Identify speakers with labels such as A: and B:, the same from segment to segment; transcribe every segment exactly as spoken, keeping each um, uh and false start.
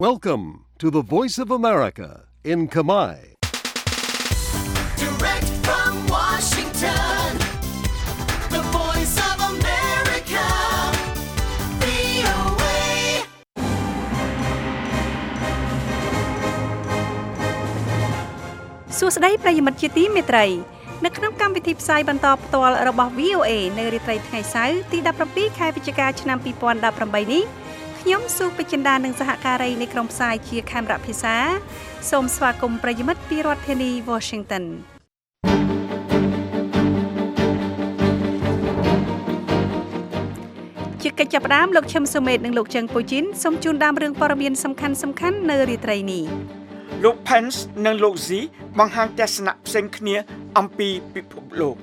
A: Welcome to the Voice of America in Khmer.
B: Direct from Washington, the Voice of America, វី អូ เอ
C: សួស្តីប្រិយមិត្តជាទីមេត្រីនៅក្នុងកម្មវិធីផ្សាយបន្តផ្ទាល់របស់ វី អូ เอ នៅរាត្រីថ្ងៃសៅរ៍ទីដប់ប្រាំពីរខែវិច្ឆិកាឆ្នាំពីរពាន់ដប់ប្រាំបីនេះខ្ញុំសុពេជ្ជដានិងសហការីនៃក្រុមផ្សាយជាខេមរៈភាសាសូមស្វាគមន៍ប្រិយមិត្តពីរដ្ឋធានី Washington ជាកិច្ចចាប់ផ្ដើមលោកឈឹមសុមេតនិងលោកជើងពូជីនសូមជូនដើមរឿងព័ត៌មានសំខាន់សំខាន់នៅរាត្រីនេះ
D: លោក Pence និងលោក Xi បង្ហាញទស្សនៈផ្សេងគ្នាអំពីពិភពលោក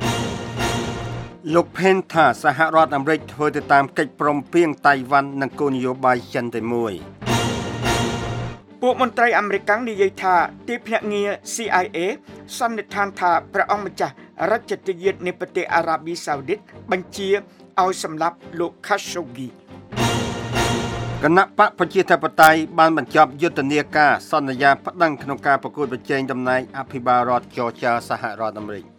E: លោក Pence ថាសហរដ្ឋអាមេរិកធ្វើទៅតាមកិច្ចព្រមព្រៀងតៃវ៉ាន់និងគោលនយោបាយចិនតែមួយ
D: ពួកមន្ត្រីអាមេរិកនិយាយថាទីភ្នាក់ងារ C I A សន្និដ្ឋានថាព្រះអង្គម្ចាស់រដ្ឋាភិបាលនៃប្រទេសអារ៉ាប៊ីសាអូឌីតបញ្ជាឲ្យសម្លាប់លោក Khashoggi
E: គណៈបកប្រជាធិបតេយ្យបានបញ្ចប់យុទ្ធនាការសន្យាប្តឹងក្នុងការប្រកួតប្រជែងតំណែងអភិបាលរដ្ឋចរចាសហរដ្ឋអាមេរិក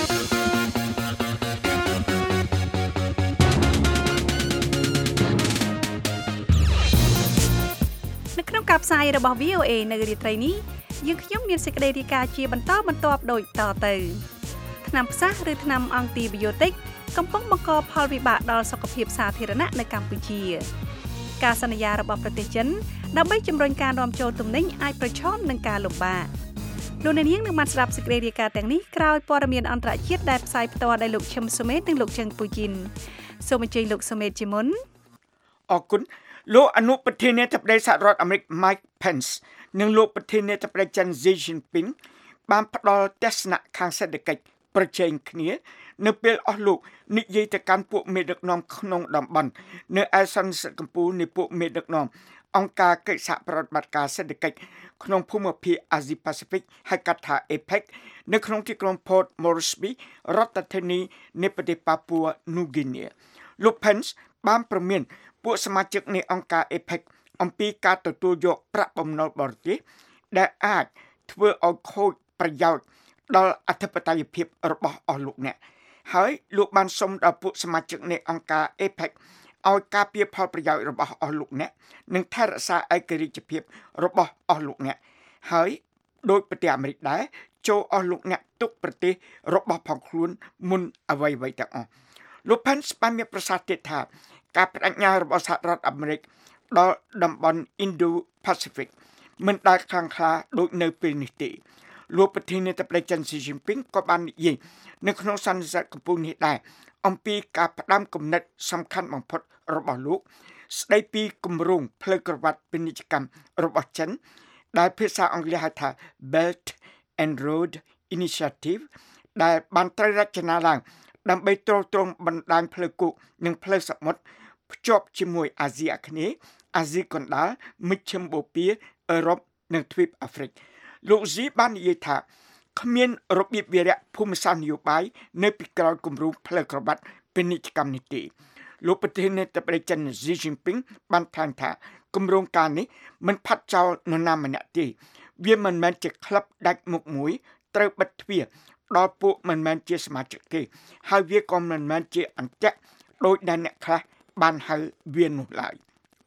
C: នៅក្នុងការផ្សាយរបស់ វី អូ เอ នៅរាត្រីនេះយើងខ្ញុំមានសេចក្តីរាយការណ៍ជាបន្តបន្ទាប់ដូចតទៅថ្នាំផ្សះឬថ្នាំអង់ទីប៊ីយោទិកកំពុងបង្កផលវិបាកដល់សុខភាពសាធារណៈនៅកម្ពុជាការសន្យារបស់ប្រទេសចិនដើម្បីជំរុញការនាំចូលទំនិញអាចប្រឈមនឹងការលំបាកលោកអ្នកនាងនឹងបានស្ដាប់សេចក្តីរាយការណ៍ទាំងនេះក្រោយព័ត៌មានអន្តរជាតិដែលផ្សាយផ្ទាល់ដោយលោកឈឹមសុមេតនិងលោកជើងពូជីនសូមអញ្ជើញលោកសុមេតជាមុន
D: អរគុណលោកអនុប្រធានាធិបតីសហរដ្ឋអាមេរិក Mike Pence និងលោកប្រធានាធិបតីចិន Xi Jinping បានផ្ដល់ទស្សនៈខាងសេដ្ឋកិច្ចប្រជែងគ្នានៅពេលអស់លោកនិយាយទៅកាន់ពួកមេដឹកនាំក្នុងតំបន់នៅឯសន្និសីទកម្ពុជានៃពួកមេដឹកនាំអង្គការកិច្ចសហប្រតិបត្តិការសេដ្ឋកិច្ចក្នុងភូមិភាគអាស៊ីប៉ាស៊ីហ្វិកហៅកាត់ថា A P E C នៅក្នុងទីក្រុង Port Moresby រដ្ឋធានីនៃប្រទេសប៉ាពួរនូហ្គីនីលោក Pence បានប្រមានពួកសមាជិកនៃអង្គការ A P E C អំពីការទទួលយកប្រាក់បំណុលបរទេសដែលអាចធ្វើឲ្យខូចប្រយោជន៍ដល់អធិបតេយ្យភាពរបស់អស់លោកអ្នកហើយលោកបានសុំដល់ពួកសមាជិកនៃអង្គការ A P E C ឲ្យការពារផលប្រយោជន៍របស់អស់លោកអ្នកនិងថែរក្សាឯករាជ្យភាពរបស់អស់លោកអ្នកហើយដោយប្រទេសអាមេរិកដែរចូលអស់លោកអ្នកទុកប្រទេសរបស់ផងខ្លួនមុនអ្វីៗទាំងអស់លោក Pence បានមានប្រសាសន៍ទៀតថាការបដិញ្ញារបស់សហរដ្ឋអាមេរិកដល់តំបន់ Indo-Pacific មិនដែលខ្លាំងក្លាដូចនៅពេលនេះទេលោកប្រធានាធិបតីចិន Xi Jinping ក៏បាននិយាយនៅក្នុងសន្និសីទកម្ពុជានេះដែរអំពីការផ្ដាំគំនិតសំខាន់បំផុតរបស់លោកស្ដីពីគម្រោងផ្លូវក្រវ៉ាត់ពាណិជ្ជកម្មរបស់ចិនដែលភាសាអង់គ្លេសហៅថា Belt and Road Initiative ដែលបានត្រូវរចនាឡើងដើម្បីទ្រទ្រង់បណ្ដាញផ្លូវគោកនិងផ្លូវសមុទ្រភ្ជាប់ជាមួយអាស៊ីអាគ្នេយ៍អាស៊ីកណ្ដាលមជ្ឈមបូព៌ាអឺរ៉ុបនិងទ្វីបអាហ្វ្រិកលោក Xi បាននិយាយថាគ្មានរបៀបវារៈភូមិសាស្ត្រនយោបាយនៅពីក្រោយគម្រោងផ្លូវក្រវ៉ាត់ពាណិជ្ជកម្មនេះទេលោកប្រធានាធិបតីចិន Xi Jinping បានថ្លែងថាគម្រោងការនេះមិនផាត់ចោលនរណាម្នាក់ទេវាមិនមែនជាក្លឹបដាច់មុខមួយត្រូវបិទទ្វារដល់ពួកមិនមែនជាសមាជិកទេហើយវាក៏មិនមែនជាអន្តៈដោយដែលអ្នកខ្លះបានហៅវានោះឡើយ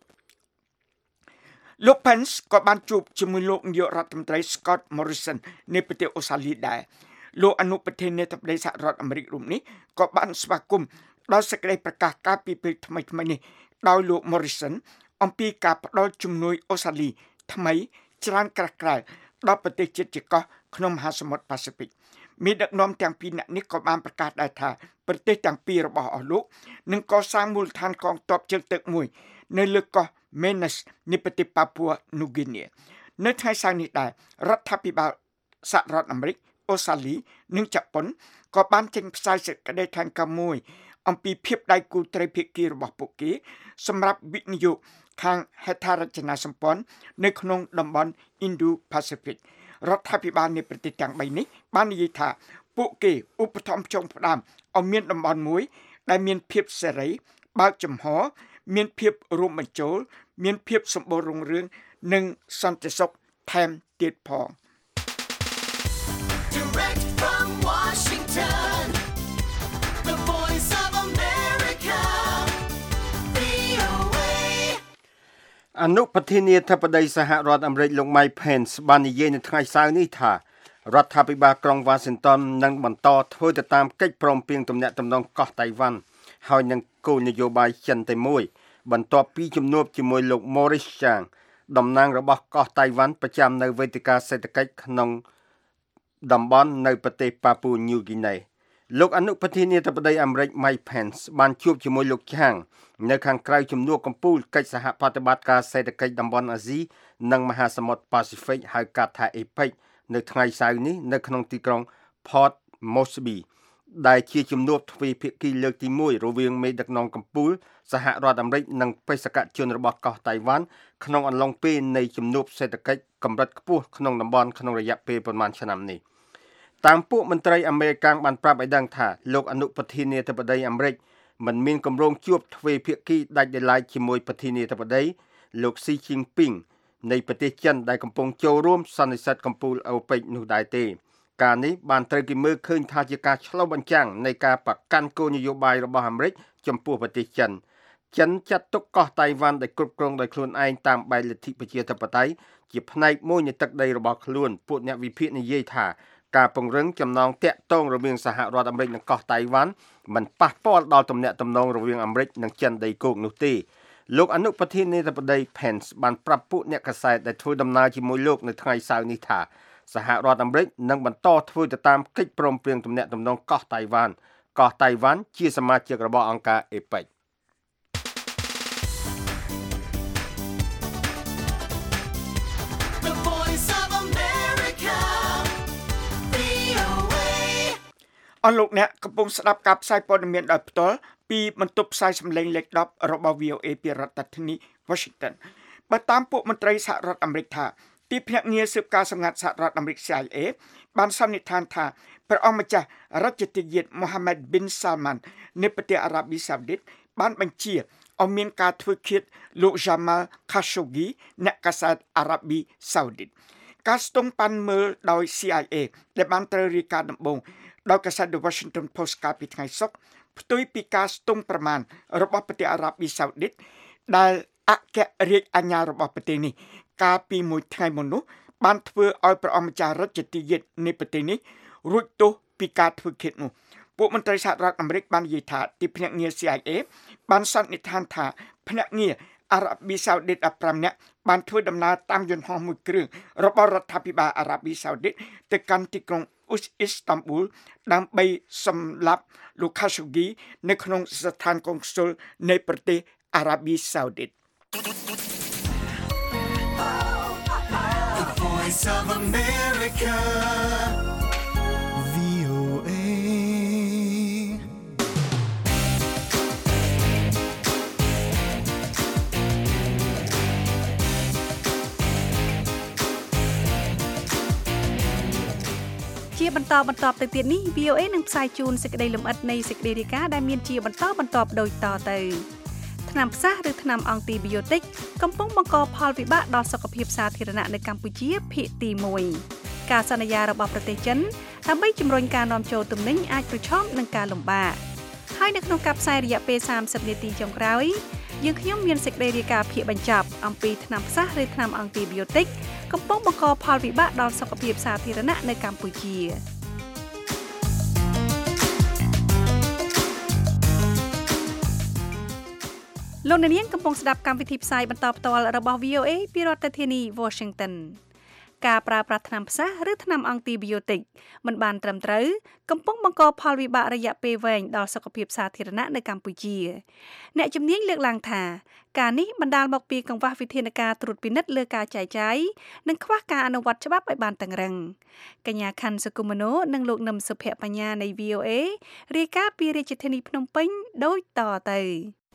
D: លោក Pence ក៏បានជួបជាមួយលោកនាយករដ្ឋមន្ត្រី Scott Morrison នៃប្រទេសអូស្ត្រាលីដែរលោកអនុប្រធានាធិបតីសហរដ្ឋអាមេរិករូបនេះក៏បានស្វាគមន៍ដល់សេចក្តីប្រកាសការពីពេលថ្មីថ្មីនេះដោយលោក Morrison អំពីការផ្ដល់ជំនួយអូស្ត្រាលីថ្មីច្រើនក្រាស់ក្រែលដល់ប្រទេសជិតជាកោះក្នុងមហាសមុទ្រប៉ាស៊ីហ្វិកមានដឹកនាំទាំងពីរនាក់នេះក៏បានប្រកាសដែរថាប្រទេសទាំងពីររបស់អស់លោកនឹងកសាងមូលដ្ឋានកងទ័ពជើងទឹកមួយនៅលើកោះ Menes នៃប្រទេសប៉ាពួរនូហ្គីនីនៅថ្ងៃសៅរ៍នេះដែររដ្ឋាភិបាលសហរដ្ឋអាមេរិកអូស្ត្រាលីនិងជប៉ុនក៏បានចេញផ្សាយសេចក្តីថ្លែងការណ៍មួយអំពីភាពដៃគូត្រីភាគីរបស់ពួកគេសម្រាប់វិនិយោគខាងហេដ្ឋារចនាសម្ព័ន្ធនៅក្នុងតំបន់ Indo-Pacific រដ្ឋាភិបាលនៃប្រទេសទាំងបីនេះបាននិយាយថាពួកគេឧបត្ថម្ភចុងផ្ដើមឲ្យមានតំបន់មួយដែលមានភាពសេរីបើកចំហមានភាពរួមបញ្ចូលមានភាពសម្បូររុងរឿងនិងសន្តិសុខថែមទៀតផង
B: Direct from Washington, the voice of America, វី អូ เอ
E: អនុប្រធានាធិបតីសហរដ្ឋអាមេរិកលោក Mike Pence បាននិយាយនៅថ្ងៃសៅរ៍នេះថារដ្ឋាភិបាលក្រុង Washington នឹងបន្តធ្វើទៅតាមកិច្ចព្រមព្រៀងទំនាក់ទំនងកោះតៃវ៉ាន់ហើយនឹងគោលនយោបាយចិនតែមួយបន្ទាប់ពីជំនួបជាមួយលោក Maurice Chang តំណាងរបស់កោះតៃវ៉ាន់ប្រចាំនៅវេទិកាសេដ្ឋកិច្ចក្នុងតំបន់នៅប្រទេស Papua New Guinea លោកអនុប្រធានាធិបតីអាមេរិក Mike Pence បានជួបជាមួយលោក Chang នៅខាងក្រៅជំនួបកំពូលកិច្ចសហប្រតិបត្តិការសេដ្ឋកិច្ចតំបន់អាស៊ីនិងមហាសមុទ្រ Pacific ហៅកាត់ថា អេប៉ិច នៅថ្ងៃសៅរ៍នេះនៅក្នុងទីក្រុង Port Moresby ដែលជាជំនួបទ្វេភាគីលើកទីមួយរវាងមេដឹកនាំកំពូលសហរដ្ឋអាមេរិកនិងបេសកជនរបស់កោះតៃវ៉ាន់ក្នុងអំឡុងពេលនៃជំនួបសេដ្ឋកិច្ចកម្រិតខ្ពស់ក្នុងតំបន់ក្នុងរយៈពេលប្រមាណឆ្នាំនេះតាមពួកមន្ត្រីអាមេរិកបានប្រាប់ឲ្យដឹងថាលោកអនុប្រធានាធិបតីអាមេរិកមិនមានគម្រោងជួបទ្វេភាគីដាច់ដោយឡែកជាមួយប្រធានាធិបតីលោក Xi Jinping នៃប្រទេសចិនដែលកំពុងចូលរួមសន្និសីទកំពូលអូប៉ិកនោះដែរទេការនេះបានត្រូវគេមើលឃើញថាជាការឆ្លុះបញ្ចាំងនៃការប្រកាន់គោលនយោបាយរបស់អាមេរិកចំពោះប្រទេសចិនចិនចាត់ទុកកោះតៃវ៉ាន់ដែលគ្រប់គ្រងដោយខ្លួនឯងតាមបែបលទ្ធិប្រជាធិបតេយ្យជាផ្នែកមួយនៃទឹកដីរបស់ខ្លួនពួកអ្នកវិភាគនិយាយថាការពង្រឹងចំណងតាក់ទងរវាងសហរដ្ឋអាមេរិកនិងកោះតៃវ៉ាន់មិនប៉ះពាល់ដល់ទំនាក់ទំនងរវាងអាមេរិកនិងចិនដីគោកនោះទេលោកអនុប្រធានាធិបតី Pence បានប្រាប់ពួកអ្នកកាសែតដែលធ្វើដំណើរជាមួយលោកនៅថ្ងៃសៅរ៍នេះថាសហរដ្ឋអាមេរិកនឹងបន្តធ្វើទៅតាមកិច្ចព្រមព្រៀងទំនាក់ទំនងកោះតៃវ៉ាន់កោះតៃវ៉ាន់ជាសមាជិករបស់អង្គការ អេប៉ិច
B: The voice of America, វី អូ เอ
D: អស់លោកអ្នកកំពុងស្ដាប់ការផ្សាយព័ត៌មានដោយផ្ទាល់ពីបន្ទប់ផ្សាយសម្លេងលេខដប់របស់ វី អូ เอ ពីរដ្ឋធានី Washington បើតាមពួកមន្ត្រីសហរដ្ឋអាមេរិកថាទីភ្នាក់ងារស៊ើបការណ៍សម្ងាត់សហរដ្ឋអាមេរិក C I A បានសន្និដ្ឋានថាព្រះអង្គម្ចាស់រដ្ឋទាយាទ Mohammed bin Salman នៃប្រទេសអារ៉ាប៊ីសាអូឌីតបានបញ្ជាឲ្យមានការធ្វើឃាតលោក Jamal Khashoggi អ្នកកាសែតអារ៉ាប៊ីសាអូឌីតការស្ទង់ប៉ាន់មើលដោយ C I A ដែលបានត្រូវរាយការណ៍ដំបូងដោយកាសែត The Washington Post កាលពីថ្ងៃសុក្រផ្ទុយពីការស្ទង់ប្រមាណរបស់ប្រទេសអារ៉ាប៊ីសាអូឌីតដែលអគ្គរាជអាជ្ញារបស់ប្រទេសនេះកាលពីមួយថ្ងៃមុននោះបានធ្វើឲ្យព្រះអង្គម្ចាស់រដ្ឋទាយាទនៃប្រទេសនេះរួចទោសពីការធ្វើឃាតនោះពួកមន្ត្រីសហរដ្ឋអាមេរិកបាននិយាយថាទីភ្នាក់ងារ C I A បានសន្និដ្ឋានថាភ្នាក់ងារអារ៉ាប៊ីសាអូឌីតដប់ប្រាំនាក់បានធ្វើដំណើរតាមយន្តហោះមួយគ្រឿងរបស់រដ្ឋាភិបាលអារ៉ាប៊ីសាអូឌីតទៅកាន់ទីក្រុងអ៊ីស្តាំប៊ូលដើម្បីសម្លាប់លោក Khashoggi នៅក្នុងស្ថានកុងស៊ុលនៃប្រទេសអារ៉ាប៊ីសាអូឌីត
B: The voice of America, វី អូ เอ
C: ជាបន្តបន្តទៅទៀតនេះ វី អូ เอ នឹងផ្សាយជូនសេចក្តីលម្អិតនៃសេចក្តីរាយការណ៍ដែលមានជាបន្តបន្តដូចតទៅថ្នាំផ្សះឬថ្នាំអង់ទីប៊ីយោទិកកំពុងបង្កផលវិបាកដល់សុខភាពសាធារណៈនៅកម្ពុជាភាគទីមួយការសន្យារបស់ប្រទេសចិនដើម្បីជំរុញការនាំចូលទំនិញអាចប្រឈមនឹងការលំបាកហើយនៅក្នុងការផ្សាយរយៈពេលសាមសិបនាទីចុងក្រោយយើងខ្ញុំមានសេចក្តីរាយការណ៍ភាគបញ្ចប់អំពីថ្នាំផ្សះឬថ្នាំអង់ទីប៊ីយោទិកកំពុងបង្កផលវិបាកដល់សុខភាពសាធារណៈនៅកម្ពុជាលោកអ្នកនាងកំពុងស្ដាប់កម្មវិធីផ្សាយបន្តផ្ទាល់របស់ វី អូ เอ ពីរដ្ឋធានី Washington ការប្រើប្រាស់ថ្នាំផ្សះឬថ្នាំអង់ទីប៊ីយោទិកមិនបានត្រឹមត្រូវកំពុងបង្កផលវិបាករយៈពេលវែងដល់សុខភាពសាធារណៈនៅកម្ពុជាអ្នកជំនាញលើកឡើងថាការនេះបណ្ដាលមកពីកង្វះវិធានការត្រួតពិនិត្យលើការចែកចាយនិងខ្វះការអនុវត្តច្បាប់ឲ្យបានតឹងរ៉ឹងកញ្ញាខាន់សុគមនោនិងលោកនឹមសុភបញ្ញានៃ វី អូ เอ រាយការណ៍ពីរាជធានីភ្នំពេញដូចតទៅ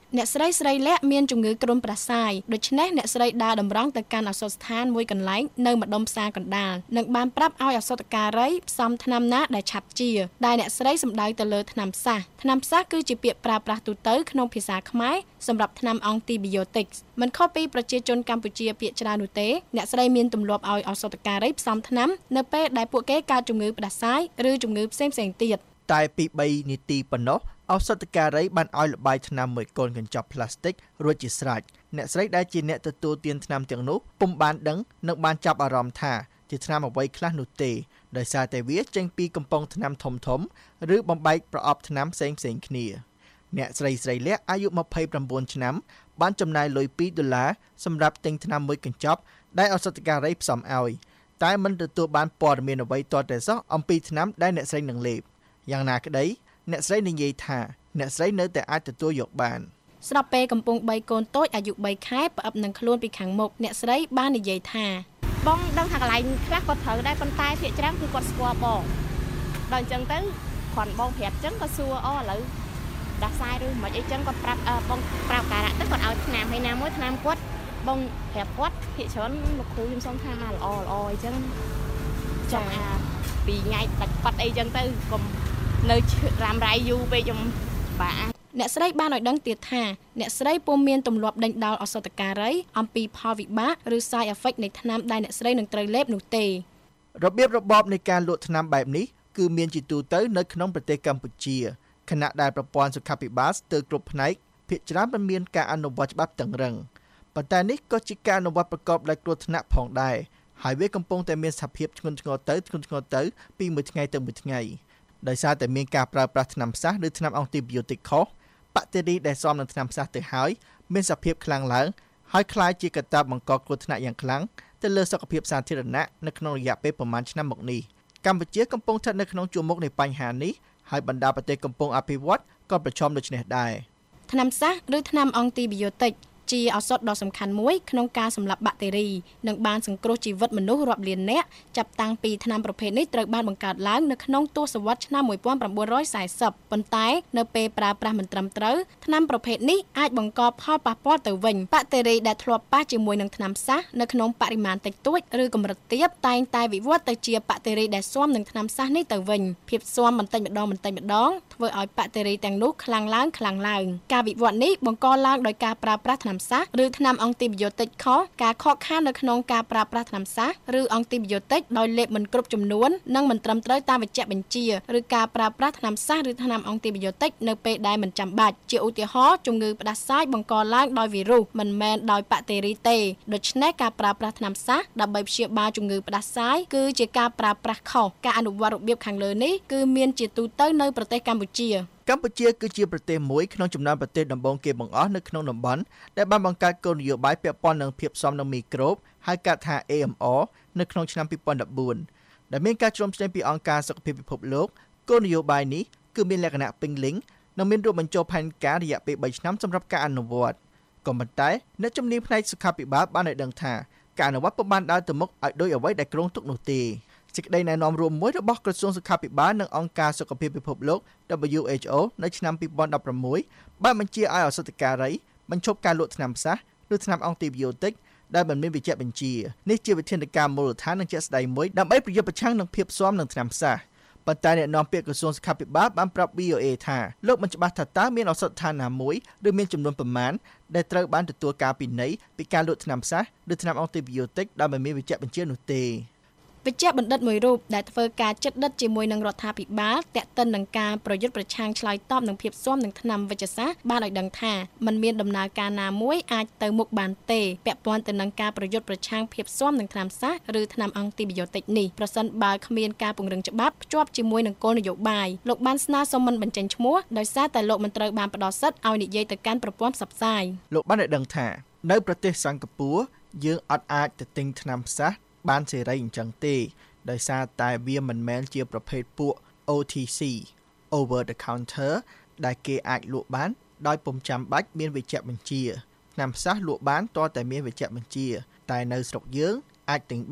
F: អ្នកស្រីស្រីលាក់មានជំងឺគ្រុនប្រសាយដូច្នេះអ្នកស្រីដើរតម្រង់ទៅកាន់ឱសថស្ថានមួយកន្លែងនៅម្ដុំផ្សារកណ្ដាលនិងបានប្រាប់ឲ្យឱសថការីផ្សំថ្នាំណាដែលឆាប់ជាដែលអ្នកស្រីសំដៅទៅលើថ្នាំផ្សះថ្នាំផ្សះគឺជាពាក្យប្រើប្រាស់ទូទៅក្នុងភាសាខ្មែរសម្រាប់ថ្នាំអង់ទីប៊ីយ៉ូទិកមិនខុសពីប្រជាជនកម្ពុជាភាគច្រើននោះទេអ្នកស្រីមានទម្លាប់ឲ្យឱសថការីផ្សំថ្នាំនៅពេលដែលពួកគេកើតជំងឺផ្ដាសាយឬជំងឺផ្សេងៗទៀត
G: តែពីបីនាទីប៉ុណ្ណោះឱសថការីបានឲ្យលបាយថ្នាំមួយកូនកញ្ចប់ផ្លាស្ទិករួចជាស្រេចអ្នកស្រីដែលជាអ្នកទទួលទានថ្នាំទាំងនោះពុំបានដឹងនិងបានចាប់អារម្មណ៍ថាជាថ្នាំអ្វីខ្លះនោះទេដោយសារតែវាចេញពីកំប៉ុងថ្នាំធំធំឬបំបែកប្រអប់ថ្នាំផ្សេងផ្សេងគ្នាអ្នកស្រីស្រីលាក់អាយុម្ភៃប្រាំបួនឆ្នាំបានចំណាយលុយពីរដុល្លារសម្រាប់ទិញថ្នាំមួយកញ្ចប់ដែលឱសថការីផ្សំឲ្យតែមិនទទួលបានព័ត៌មានអ្វីទាល់តែសោះអំពីថ្នាំដែលអ្នកស្រីនឹងលេបយ៉ាងណាក្តីអ្នកស្រីនិយាយថាអ្នកស្រីនៅតែអាចទទួលយកបាន
F: ស្រាប់ពេលកំពុងបីកូនតូចអាយុបីខែផ្អឹបនឹងខ្លួនពីខាងមុខអ្នកស្រីបាននិយាយថាបងដឹងថាកន្លែងខ្លះគាត់ត្រូវដែរប៉ុន្តែភាគច្រើនគឺគាត់ស្គាល់បងដល់អញ្ចឹងទៅគ្រាន់បងប្រាប់អញ្ចឹងក៏សួរអូឥឡូវដាសាយឬមិនអីចឹងគាត់ប្រាប់បងប្រាប់ការៈទៅគាត់ឲ្យថ្នាំហើយណាមួយថ្នាំគាត់បងប្រាប់គាត់ភាគច្រើនលោកគ្រូខ្ញុំសុំថាល្អល្អអីចឹងចាំអាពីរថ្ងៃដាច់ប៉ាត់អីចឹងទៅកុំនៅរ៉ាំរ៉ៃយូរពេកខ្ញុំបាទអ្នកស្រីបានឲ្យដឹងទៀតថាអ្នកស្រីពុំមានទម្លាប់ដេញដោលឱសថការីអំពីផលវិបាកឬ side effect នៃថ្នាំដែលអ្នកស្រីនឹងត្រូវលេបនោះទេ
G: របៀបរបបនៃការលក់ថ្នាំបែបនេះគឺមានជាទូទៅនៅក្នុងប្រទេសកម្ពុជាខណៈដែលប្រព័ន្ធសុខាភិបាលស្ទើរគ្រប់ផ្នែកភាគច្រើនមិនមានការអនុវត្តច្បាប់តឹងរ៉ឹងប៉ុន្តែនេះក៏ជាការអនុវត្តប្រកបដោយគ្រោះថ្នាក់ផងដែរហើយវាកំពុងតែមានសភាពធ្ងន់ធ្ងរទៅធ្ងន់ធ្ងរទៅពីមួយថ្ងៃទៅមួយថ្ងៃដោយសារតែមានការប្រើប្រាស់ថ្នាំផ្សះឬថ្នាំអង់ទីប៊ីយ៉ូទិកខុសបាក់តេរីដែលស៊ាំនឹងថ្នាំផ្សះទៅហើយមានសភាពខ្លាំងឡើងហើយក្លាយជាកត្តាបង្កគ្រោះថ្នាក់យ៉ាងខ្លាំងទៅលើសុខភាពសាធារណៈនៅក្នុងរយៈពេលប្រមាណឆ្នាំមកនេះកម្ពុជាកំពុងស្ថិតនៅក្នុងជួរមុខនៃបញ្ហានេះហើយបណ្ដាប្រទេសកំពុងអភិវឌ្ឍក៏ប្រឈមដូចនេះដែរ
F: ថ្នាំផ្សះឬថ្នាំអង់ទីប៊ីយ៉ូទិកជាឱសថដ៏សំខាន់មួយក្នុងការសម្លាប់បាក់តេរីនិងបានសង្គ្រោះជីវិតមនុស្សរាប់លាននាក់ចាប់តាំងពីថ្នាំប្រភេទនេះត្រូវបានបង្កើតឡើងនៅក្នុងទសវត្សរ៍ឆ្នាំmột nghìn chín trăm bốn mươiប៉ុន្តែនៅពេលប្រើប្រាស់មិនត្រឹមត្រូវថ្នាំប្រភេទនេះអាចបង្កផលប៉ះពាល់ទៅវិញបាក់តេរីដែលធ្លាប់ប៉ះជាមួយនឹងថ្នាំផ្សះនៅក្នុងបរិមាណតិចតួចឬកម្រិតទាបតែងតែវិវត្តទៅជាបាក់តេរីដែលស៊ាំនឹងថ្នាំផ្សះនេះទៅវិញភាពស៊ាំបន្តិចម្ដងបន្តិចម្ដងធ្វើឲ្យបាក់តេរីទាំងនោះខ្លាំងឡើងខ្លាំងឡើងការវិវត្តនេះបង្កឡើងដោយការប្រើប្រាស់ថ្នាំផ្សះឬថ្នាំអង់ទីប៊ីយ៉ូទិកខុសការខកខាននៅក្នុងការប្រើប្រាស់ថ្នាំផ្សះឬអង់ទីប៊ីយ៉ូទិកដោយលេបមិនគ្រប់ចំនួននិងមិនត្រឹមត្រូវតាមវេជ្ជបញ្ជាឬការប្រើប្រាស់ថ្នាំផ្សះឬថ្នាំអង់ទីប៊ីយ៉ូទិកនៅពេលដែលមិនចាំបាច់ជាឧទាហរណ៍ជំងឺផ្ដាសាយបង្កឡើងដោយវីរុសមិនមែនដោយបាក់តេរីទេដូច្នេះការប្រើប្រាស់ថ្នាំផ្សះដើម្បីព្យាបាលជំងឺផ្ដាសាយគឺជាការប្រើប្រាស់ខុសការអនុវត្តរបៀបខាងលើនេះគឺមានជាទូទៅនៅប្រទេសកម្ពុជា
G: កម្ពុជាគឺជាប្រទេសមួយក្នុងចំណោមប្រទេសដំបូងគេបង្អស់នៅក្នុងតំបន់ដែលបានបង្កើតគោលនយោបាយពាក់ព័ន្ធនឹងភាពស៊ាំនឹងមីក្រូបហៅកាត់ថា A M R នៅក្នុងឆ្នាំពីរពាន់ដប់បួនដែលមានការជ្រោមជ្រែងពីអង្គការសុខភាពពិភពលោកគោលនយោបាយនេះគឺមានលក្ខណៈពេញលេញនិងមានរួមបញ្ចូលផែនការរយៈពេលបីឆ្នាំសម្រាប់ការអនុវត្តក៏ប៉ុន្តែអ្នកជំនាញផ្នែកសុខាភិបាលបានឲ្យដឹងថាការអនុវត្តពុំបានដើរទៅមុខឲ្យដូចអ្វីដែលគ្រោងទុកនោះទេសេចក្តីណែនាំរួមមួយរបស់ក្រសួងសុខាភិបាលនិងអង្គការសុខភាពពិភពលោក W H O នៅឆ្នាំពីរពាន់ដប់ប្រាំមួយបានបញ្ជាឲ្យឱសថការីបញ្ឈប់ការលក់ថ្នាំផ្សះឬថ្នាំអង់ទីប៊ីយ៉ូទិកដែលមិនមានវេជ្ជបញ្ជានេះជាវិធានការមូលដ្ឋាននិងជាក់ស្ដែងមួយដើម្បីប្រយុទ្ធប្រឆាំងនឹងភាពស៊ាំនឹងថ្នាំផ្សះប៉ុន្តែអ្នកនាំពាក្យក្រសួងសុខាភិបាលបានប្រាប់ V O A ថាលោកមិនច្បាស់ថាតើមានឱសថដ្ឋានណាមួយឬមានចំនួនប្រមាណដែលត្រូវបានទទួលការពិន័យពីការលក់ថ្នាំផ្សះឬថ្នាំអង់ទីប៊ីយ៉ូទិកដែលមិនមានវេជ្ជបញ្ជានោះទេ
F: វិជ្ជបណ្ឌិតមួយរូបដែលធ្វើការជិតដិតជាមួយនឹងរដ្ឋាភិបាលតាក់ទិននឹងការប្រយុទ្ធប្រឆាំងឆ្លើយតបនឹងភាពស៊ាំនឹងថ្នាំវិជ្ជសាស្ត្របានឲ្យដឹងថាมันមានដំណើរការណាមួយអាចទៅមុខបានទេពាក់ព័ន្ធទៅនឹងការប្រយុទ្ធប្រឆាំងភាពស៊ាំនឹងថ្នាំផ្សះឬថ្នាំអង់ទីប៊ីយ៉ូទិកនេះប្រសិនបើគ្មានការពង្រឹងច្បាប់ភ្ជាប់ជាមួយនឹងគោលនយោបាយលោកបានស្នើសុំមិនបញ្ចេញឈ្មោះដោយសារតែលោកមិនត្រូវបានផ្ដល់សិទ្ធិឲ្យនិយាយទៅកាន់ប្រព័ន្ធផ្សព្វផ្សាយ
G: លោកបានឲ្យដឹងថានៅប្រទេសសិង្ហបុរីយើងអត់អាចទៅទិញថ្នាំផ្សះបានសេរីអញ្ចឹងទេដោយសារតែវាមិនមែនជាប្រភេទពួក O T C over the counter ដែលគេអាចលក់បានដោយពុំចាំបាច់មានវេជ្ជបញ្ជាថ្នាំផ្សះលក់បានទាល់តែមានវេជ្ជបញ្ជាតែនៅស្រុកយើងអាចទិញបាន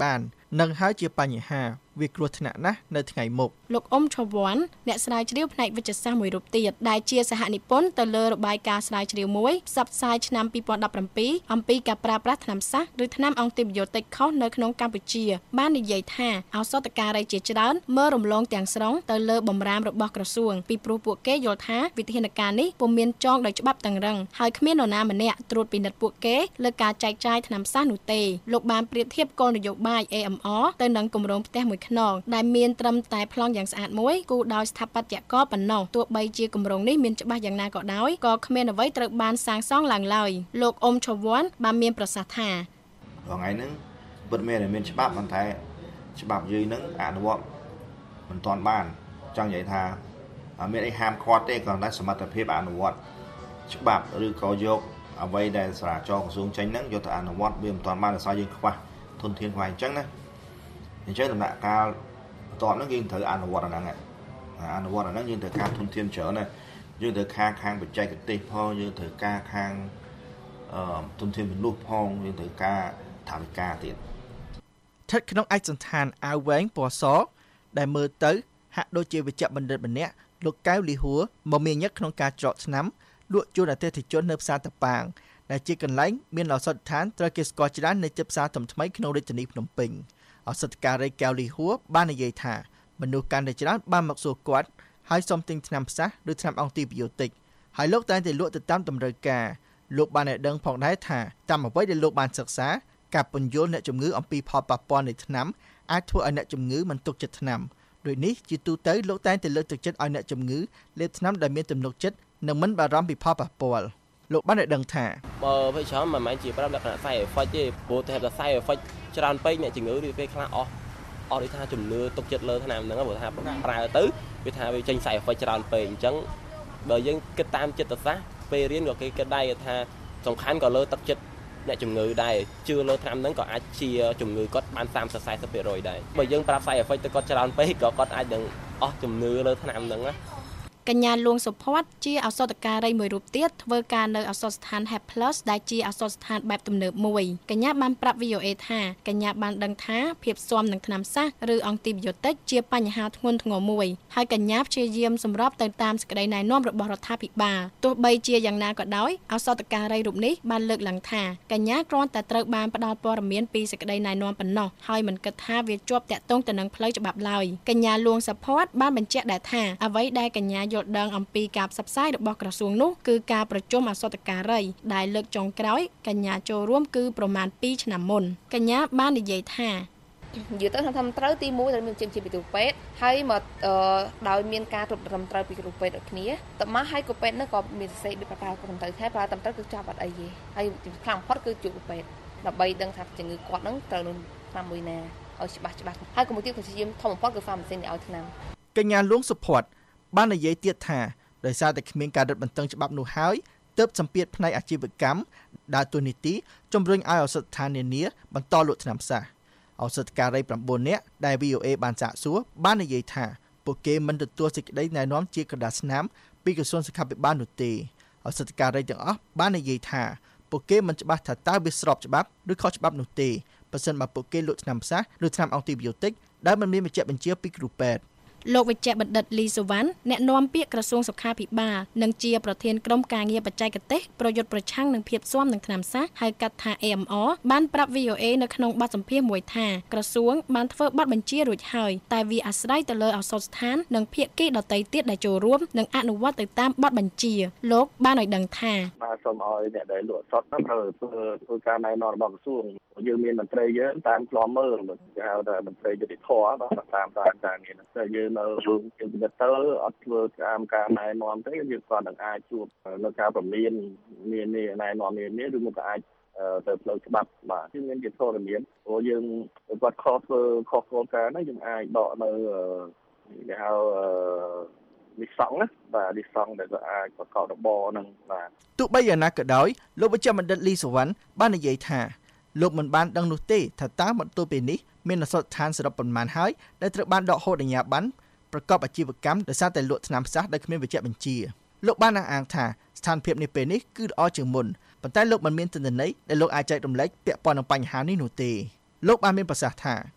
G: នឹងហើយជាបញ្ហាវាគ្រោះថ្នាក់ណាស់នៅថ្ងៃមុខ
F: លោកអ៊ុំឆវ័នអ្នកស្រាវជ្រាវផ្នែកវិទ្យាសាស្ត្រមួយរូបទៀតដែលជាសហនិពន្ធទៅលើរបាយការណ៍ស្រាវជ្រាវមួយផ្សព្វផ្សាយឆ្នាំពីរពាន់ដប់ប្រាំពីរអំពីការប្រើប្រាស់ថ្នាំសាសឬថ្នាំអង់ទីប៊ីយោទិកខុសនៅក្នុងកម្ពុជាបាននិយាយថាឱសថការីជាច្រើនមើលរំលងទាំងស្រុងទៅលើបម្រាមរបស់ក្រសួងពីព្រោះពួកគេយល់ថាវិធានការនេះពុំមានចងដោយច្បាប់តឹងរឹងហើយគ្មាននរណាម្នាក់ត្រួតពិនិត្យពួកគេលើការចែកចាយថ្នាំសាសនោះទេលោកបានប្រៀបធៀបគោលនយោបាយ A M R ទៅនឹងគម្រោងផ្ទះមួយខ្នងដែលមានត្រឹមតែប្លង់យ៉ាងស្អាតមួយគូដោយស្ថាបត្យករប៉ុណ្ណោះទោះបីជាគម្រោងនេះមានច្បាស់យ៉ាងណាក៏ដោយក៏គ្មានអ្វីត្រូវបានសាងសង់ឡើងឡើយលោកអ៊ុំឆវ័នបានមានប្រសាសន៍ថា
H: ថ្ងៃហ្នឹងពិតមែនតែមានច្បាប់ប៉ុន្តែច្បាប់យីហ្នឹងអនុវត្តមិនទាន់បានចង់និយាយថាមានអីហាមឃាត់ទេគ្រាន់តែសមត្ថភាពអនុវត្តច្បាប់ឬក៏យកអ្វីដែលសាលាចរក្រសួងចេញហ្នឹងយកទៅអនុវត្តវាមិនទាន់បានដោយសារយើងខ្វះធនធានខ្វះអញ្ចឹងណាអញ្ចឹងដំណាក់កាលបន្ទាប់ហ្នឹងយើងត្រូវអនុវត្តអាហ្នឹងអនុវត្តអាហ្នឹងយើងត្រូវការធនធានច្រើនណាយើងត្រូវការខាងបច្ចេកទេសផងយើងត្រូវការខាងអឺធនធានមនុស្សផងយើងត្រូវការថវិកាទៀត
G: ស្ថិតក្នុងឯកសណ្ឋានអាវវែងពណ៌សដែលមើលទៅហាក់ដូចជាវិជ្ជបណ្ឌិតម្នាក់លោកកៅលីហួរមកមានញឹកក្នុងការច្រកឆ្នាំលក់ជូនអតិថិជននៅផ្សារតប៉ាងដែលជាកន្លែងមានឱសថដ្ឋានត្រូវគេស្គាល់ច្រើននៅជិតផ្សារថ្មីៗក្នុងរាជធានីភ្នំពេញឱសថការីកៅលីហួរបាននិយាយថាមនុស្សកាន់តែច្រើនបានមកសួរគាត់ហើយសុំទិញថ្នាំផ្សះឬថ្នាំអង់ទីប៊ីយោទិកហើយលោកតែងតែលក់ទៅតាមតម្រូវការលោកបានឲ្យដឹងផងដែរថាតាមអ្វីដែលលោកបានសិក្សាការពន្យល់អ្នកជំងឺអំពីផលប៉ះពាល់នៃថ្នាំអាចធ្វើឲ្យអ្នកជំងឺមិនទុកចិត្តថ្នាំដូចនេះជាទូទៅលោកតែងតែលើកទឹកចិត្តឲ្យអ្នកជំងឺលេបថ្នាំដែលមានទំនុកចិត្តនិងមិនបារម្ភពីផលប៉ះពាល់លោកបានឲ្យដឹងថា
I: បើពេលច្រើនមិនមែនជាប្រាប់លក្ខណៈ side effect ទេព្រោះតែ side effect ច្រើនពេកអ្នកជំងឺវាពេលខ្លះអស់អស់ដូចថាជំនឿទុកចិត្តលើថ្នាំហ្នឹងព្រោះថាប្រើទៅវាថាវាចេញ side effect ច្រើនពេកអញ្ចឹងបើយើងគិតតាមចិត្តសាស្ត្រពេលរៀនក៏គេគិតដែរថាសំខាន់ក៏លើទឹកចិត្តអ្នកជំងឺដែរជឿលើថ្នាំហ្នឹងក៏អាចជាជំងឺគាត់បាន សាមសិប สี่สิบ ភាគរយ ដែរបើយើងប្រាប់ side effect ទៅគាត់ច្រើនពេកក៏គាត់អាចនឹងអស់ជំនឿលើថ្នាំហ្នឹងណា
F: កញ្ញាលួងសុផាត់ជាឱសថការីមួយរូបទៀតធ្វើការនៅឱសថស្ថាន Help Plus ដែលជាឱសថស្ថានបែបទំនើបមួយកញ្ញាបានប្រាប់ V O A ថាកញ្ញាបានដឹងថាភាពស៊ាំនឹងថ្នាំសាសឬអង់ទីប៊ីយោទិកជាបញ្ហាធ្ងន់ធ្ងរមួយហើយកញ្ញាព្យាយាមសម្របទៅតាមសេចក្តីណែនាំរបស់រដ្ឋាភិបាលទោះបីជាយ៉ាងណាក៏ដោយឱសថការីរូបនេះបានលើកឡើងថាកញ្ញាគ្រាន់តែត្រូវបានផ្ដល់ព័ត៌មានពីសេចក្តីណែនាំប៉ុណ្ណោះហើយមិនគិតថាវាជាប់តាក់ទងទៅនឹងផ្លូវច្បាប់ឡើយកញ្ញាលួងសុផាត់បានបញ្ជាក់ដែរថាអ្វីដែលកញ្ញាយល់ដឹងអំពីការផ្សព្វផ្សាយរបស់ក្រសួងនោះគឺការប្រជុំឱសថការីដែលលើកចុងក្រោយកញ្ញាចូលរួមគឺប្រមាណពីរឆ្នាំមុនកញ្ញាបាននិយាយថា
J: និយាយទៅថាត្រូវទីមួយត្រូវមានជាជាពីគ្រូពេទ្យហើយមកដោយមានការគ្រប់ត្រឹមត្រូវពីគ្រូពេទ្យដូចគ្នាតមកហើយគ្រូពេទ្យនោះក៏មានសរសេរដូចប្រើត្រឹមត្រូវដែរប្រើត្រឹមត្រូវគឺចាប់អត់អីទេហើយខ្លាំងបំផុតគឺជួបគ្រូពេទ្យដើម្បីដឹងថាជំងឺគាត់នឹងត្រូវនឹងថ្នាំមួយណាឲ្យច្បាស់ច្បាស់ហើយក៏មួយទៀតក៏ជាធំបំផុតគឺហ្វាម៉ាស៊ីនឲ្យថ្នាំ
G: កញ្ញាលួងសុផាត់បាននិយាយទៀតថាដោយសារតែគ្មានការរឹតបន្តឹងច្បាប់នោះហើយទើបសម្ពាធផ្នែកអាជីវកម្មដើរតួនាទីជំរុញឲ្យឱសថដ្ឋាននានាបន្តលក់ថ្នាំផ្សះឱសថការីប្រាំបួននាក់ដែល V O A បានសាកសួរបាននិយាយថាពួកគេមិនទទួលសេចក្តីណែនាំជាក្រដាសស្នាមពីក្រសួងសុខាភិបាលនោះទេឱសថការីទាំងអស់បាននិយាយថាពួកគេមិនច្បាស់ថាតើវាស្របច្បាប់ឬខុសច្បាប់នោះទេប្រសិនបើពួកគេលក់ថ្នាំផ្សះឬថ្នាំអង់ទីប៊ីយោទិកដែលមិនមានបញ្ជាក់បញ្ជាពីគ្រូពេទ្យ
F: លោកវិជ្ជបណ្ឌិតលីសុវណ្ណអ្នកនាំពាក្យក្រសួងសុខាភិបាលនិងជាប្រធានក្រុមការងារបច្ចេកទេសប្រយុទ្ធប្រឆាំងនឹងភាពស៊ាំនឹងថ្នាំសាសហៅកាត់ថា A M R បានប្រាប់ V O A នៅក្នុងបទសម្ភាសន៍មួយថាក្រសួងបានធ្វើបទបញ្ជារួចហើយតែវាអាស្រ័យទៅលើឱសថស្ថាននិងភាគីដទៃទៀតដែលចូលរួមនិងអនុវត្តទៅតាមបទបញ្ជាលោកបានឲ្យដឹងថា
K: បាទសូមឲ្យអ្នកដែលលក់សុទ្ធត្រូវធ្វើការណែនាំរបស់ក្រសួងយើងមានមន្ត្រីយើងតាមខ្លំមើលគេហៅថាមន្ត្រីយុតិធធបាទតាមតាមការងារតែយើងនៅរួមជាពិនិត្យទៅអត់ធ្វើតាមការណែនាំទេយើងក៏នឹងអាចជួបនៅការប្រមានមានណែនាំមានឬមកក៏អាចទៅផ្លូវច្បាប់បាទគឺមានជាធរមានព្រោះយើងគាត់ខុសធ្វើខុសគោលការណ៍ហ្នឹងយើងអាចដកនៅគេហៅលិសង់ណាបាទលិសង់ដែលក៏អាចប្រកបរបរហ្នឹងបាទ
G: ទោះបីយ៉ាងណាក៏ដោយលោកវិជ្ជបណ្ឌិតលីសុវណ្ណបាននិយាយថាលោកមិនបានដឹងនោះទេថាតើបន្ទាប់ពីនេះមានឱសថដ្ឋានសរុបប៉ុន្មានហើយដែលត្រូវបានដកហូតអាជ្ញាប័ណ្ណប្រកបអាជីវកម្មដោយសារតែលក់ថ្នាំផ្សះដែលគ្មានវិជ្ជាបញ្ជាលោកបានអះអាងថាស្ថានភាពនេះពេលនេះគឺល្អជាងមុនប៉ុន្តែលោកមិនមានទិន្នន័យដែលលោកអាចចែករំលែកពាក់ព័ន្ធនឹងបញ្ហានេះនោះទេលោកបានមានប្រសាសន៍ថា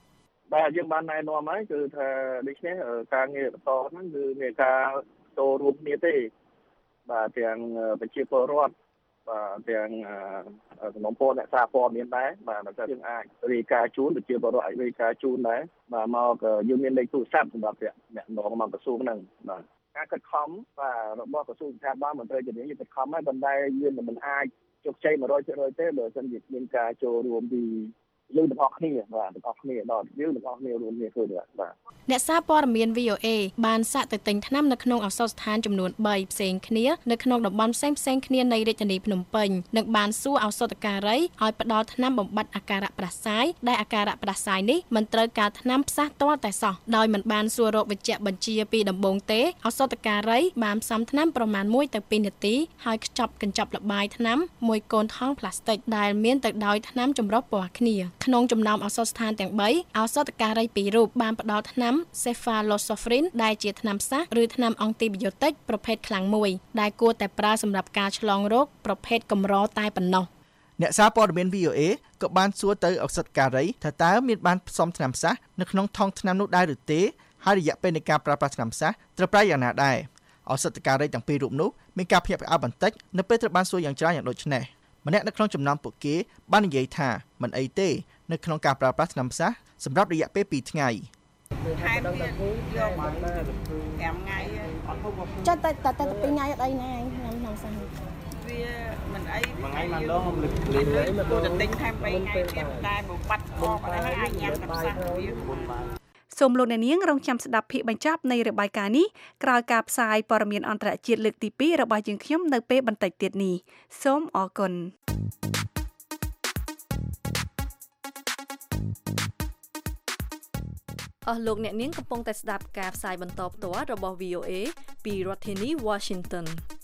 K: បាទយើងបានណែនាំហើយគឺថាដូចនេះការងារបន្តហ្នឹងគឺមានការចូលរួមគ្នាទេបាទទាំងប្រជាពលរដ្ឋបាទទាំងសំណុំពរអ្នកសារព័ត៌មានដែរបាទតែយើងអាចរាយការណ៍ជូនប្រជាពលរដ្ឋអាចរាយការណ៍ជូនដែរបាទមកយើងមានលេខទូរស័ព្ទសម្រាប់អ្នកនងមកក្រសួងហ្នឹងបាទការខិតខំបាទរបស់ក្រសួងស្ថាប័នមន្ត្រីជំនាញយើងខិតខំហើយប៉ុន្តែយើងមិនអាចជោគជ័យ one hundred percent ទេបើមិនមានការចូលរួមពីយើងទាំងអស់គ្នាបាទទាំងអស់គ្នាដល់យើងទាំងអស់គ្នារួមគ្នាធ្វើបាទ
F: អ្នកសារព័ត៌មាន V O A បានសាកទៅទិញថ្នាំនៅក្នុងឱសថស្ថានចំនួន3ផ្សេងគ្នានៅក្នុងតំបន់ផ្សេងផ្សេងគ្នានៃរាជធានីភ្នំពេញនិងបានសួរឱសថការីឲ្យផ្ដល់ថ្នាំបំបត្តិអាការៈផ្ដាសាយដែលអាការៈផ្ដាសាយនេះមិនត្រូវការថ្នាំផ្សះទាល់តែសោះដោយមិនបានសួររកវេជ្ជបញ្ជាពីដំបូងទេឱសថការីបានផ្សំថ្នាំប្រមាណoneទៅtwoនាទីហើយខ្ចប់កញ្ចប់ល្បាយថ្នាំមួយកូនថង់ផ្លាស្ទិកដែលមានទៅដោយថ្នាំចម្រុះពណ៌គ្នាក្នុងចំណោមឱសថស្ថានទាំង3ឱសថការីពីររូបបានផ្ដល់ថ្នាំ Cephalosporin ដែលជាថ្នាំផ្សះឬថ្នាំអង់ទីប៊ីយោទិកប្រភេទខ្លាំងមួយដែលគួរតែប្រើសម្រាប់ការឆ្លងរោគប្រភេទកម្រតែប៉ុណ្ណោះ
G: អ្នកសារព័ត៌មាន V O A ក៏បានសួរទៅឱសថការីថាតើមានបានផ្សំថ្នាំផ្សះនៅក្នុងថង់ថ្នាំនោះដែរឬទេហើយរយៈពេលនៃការប្រើប្រាស់ថ្នាំផ្សះត្រូវប្រើយ៉ាងណាដែរឱសថការីទាំងពីររូបនោះមានការភ្ញាក់ផ្អើលបន្តិចនៅពេលត្រូវបានសួរយ៉ាងច្រើនយ៉ាងដូចនេះម្នាក់នៅក្នុងចំណោមពួកគេបាននិយាយថាមិនអីទេនៅក្នុងការប្រើប្រាស់ថ្នាំផ្សះសម្រាប់រយៈពេលtwoថ្ងៃ
L: ថែមទៀតយកfiveថ្ងៃ
F: ចុះតែតែtwoថ្ងៃអត់អីណាខ្ញុំខ្ញុំសោះ
L: វាមិនអីមួយថ្ងៃមួយដងលឹកលឹកមកទៅទិញថែមthreeថ្ងៃទៀតតែមកបាត់អបអីហើយអាចញ៉ាំទឹកផ្សះវា
C: សូមលោកអ្នកនាងរងចាំស្ដាប់ភាគបញ្ចប់នៃរបាយការណ៍នេះក្រោយការផ្សាយព័ត៌មានអន្តរជាតិលើកទីtwoរបស់យើងខ្ញុំនៅពេលបន្តិចទៀតនេះសូមអរគុណអស់លោកអ្នកនាងកំពុងតែស្ដាប់ការផ្សាយបន្តផ្ទាល់របស់ V O A ពីរដ្ឋធានី Washington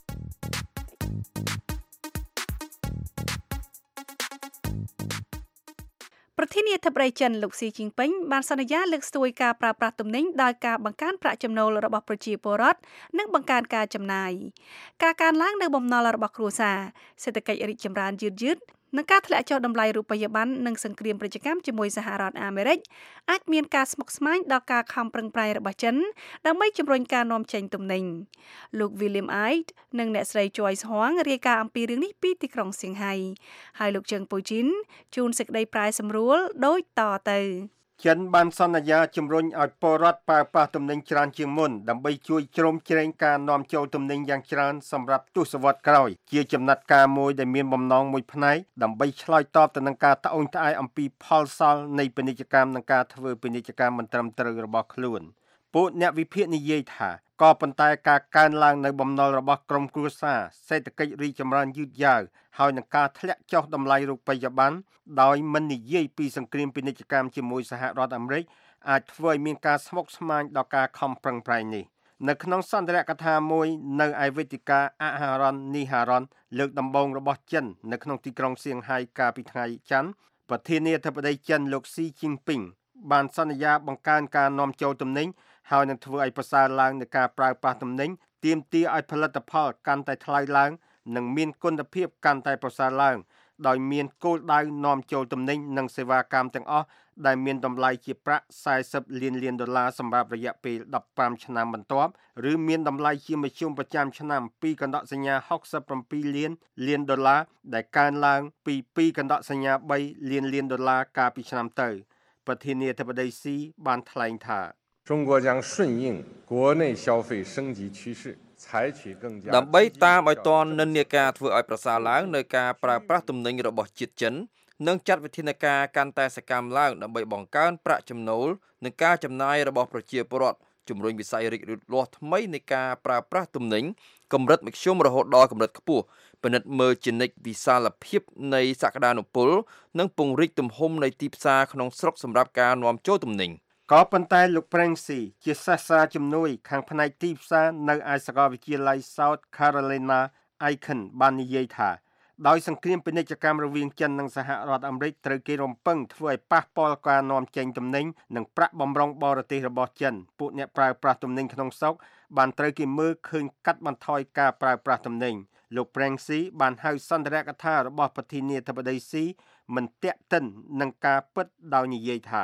C: ប្រធានាធិបតីចិនលោកស៊ីជីងពេញបានសន្យាលើកស្ទួយការប្រើប្រាស់ទំនិញដោយការបង្កើនប្រាក់ចំណូលរបស់ប្រជាពលរដ្ឋនិងបង្កើនការចំណាយការកើនឡើងនៅបំណុលរបស់គ្រួសារសេដ្ឋកិច្ចរីកចម្រើនយឺតយឺតនិងការធ្លាក់ចុះតម្លៃរូបិយប័ណ្ណនិងសង្គ្រាមប្រតិកម្មជាមួយសហរដ្ឋអាមេរិកអាចមានការស្មុគស្មាញដល់ការខំប្រឹងប្រែងរបស់ចិនដើម្បីជំរុញការនាំចេញទំនិញលោក William Ait និងអ្នកស្រី Joyce Huang រាយការណ៍អំពីរឿងនេះពីទីក្រុងសៀងហៃហើយលោកជើងពូជីនជូនសេចក្តីប្រែសម្រួលដូចតទៅ
E: ចិនបានសន្យាជំរុញឲ្យពលរដ្ឋប្រើប្រាស់ទំនិញច្រើនជាងមុនដើម្បីជួយជ្រោមជ្រែងការនាំចូលទំនិញយ៉ាងច្រើនសម្រាប់ទសវត្សរ៍ក្រោយជាចំណាត់ការមួយដែលមានបំណងមួយផ្នែកដើម្បីឆ្លើយតបទៅនឹងការត្អូញត្អែរអំពីផលសល់នៃពាណិជ្ជកម្មនិងការធ្វើពាណិជ្ជកម្មមិនត្រឹមត្រូវរបស់ខ្លួនពួកអ្នកវិភាគនិយាយថាក៏ប៉ុន្តែការកើនឡើងនៅបំណុលរបស់ក្រុមគ្រួសារសេដ្ឋកិច្ចរីកចម្រើនយឺតយ៉ាវហើយនឹងការធ្លាក់ចុះតម្លៃរូបិយប័ណ្ណដោយមិននិយាយពីសង្គ្រាមពាណិជ្ជកម្មជាមួយសហរដ្ឋអាមេរិកអាចធ្វើឲ្យមានការស្មុគស្មាញដល់ការខំប្រឹងប្រែងនេះនៅក្នុងសន្ទរកថាមួយនៅឯវេទិកាអហរណនីហារណលើកដំបូងរបស់ចិននៅក្នុងទីក្រុងសៀងហៃកាលពីថ្ងៃច័ន្ទប្រធានាធិបតីចិនលោកស៊ីជីងពីងបានសន្យាបង្កើនការនាំចូលទំនិញហើយនឹងធ្វើឲ្យប្រសើរឡើងនៃការប្រើប្រាស់ទំនិញទាមទារឲ្យផលិតផលកាន់តែថ្លៃឡើងនិងមានគុណភាពកាន់តែប្រសើរឡើងដោយមានគោលដៅនាំចូលទំនិញនិងសេវាកម្មទាំងអស់ដែលមានតម្លៃជាប្រាក់fortyលានលានដុល្លារសម្រាប់រយៈពេលfifteenឆ្នាំបន្ទាប់ឬមានតម្លៃជាមធ្យមប្រចាំឆ្នាំពីកណ្ដកសញ្ញាsixty-sevenលានលានដុល្លារដែលកើនឡើងពីtwoកណ្ដកសញ្ញាthreeលានលានដុល្លារកាលពីឆ្នាំទៅប្រធានាធិបតីស៊ីបានថ្លែងថា
M: 中国将顺应国内消费升级趋势采取更加
N: ដើម្បីតាមឲ្យទាន់និន្នាការធ្វើឲ្យប្រសើរឡើងនៅការប្រើប្រាស់ទំនិញរបស់ជាតិចិននិងចាត់វិធានការកាន់តែសកម្មឡើងដើម្បីបង្កើនប្រាក់ចំណូលនិងការចំណាយរបស់ប្រជាពលរដ្ឋជំរុញវិស័យរីកលូតលាស់ថ្មីនៃការប្រើប្រាស់ទំនិញកម្រិតមធ្យមរហូតដល់កម្រិតខ្ពស់ពិនិត្យមើលជានិច្ចវិសាលភាពនៃសក្តានុពលនិងពង្រីកទំហំនៃទីផ្សារក្នុងស្រុកសម្រាប់ការនាំចូលទំនិញ
E: ក៏ប៉ុន្តែលោកប្រេងស៊ីជាសាស្ត្រាជំនួយខាងផ្នែកទីផ្សារនៅឯសាកលវិទ្យាល័យ South Carolina Aiken បាននិយាយថាដោយសង្គ្រាមពាណិជ្ជកម្មរវាងចិននិងសហរដ្ឋអាមេរិកត្រូវគេរំពឹងធ្វើឲ្យប៉ះពាល់ការនាំចេញទំនិញនិងប្រាក់បម្រុងបរទេសរបស់ចិនពួកអ្នកប្រើប្រាស់ទំនិញក្នុងស្រុកបានត្រូវគេមើលឃើញកាត់បន្ថយការប្រើប្រាស់ទំនិញលោកប្រេងស៊ីបានហៅសន្ទរកថារបស់ប្រធានាធិបតីស៊ីមិនតាក់ទិននឹងការពិតដោយនិយាយថា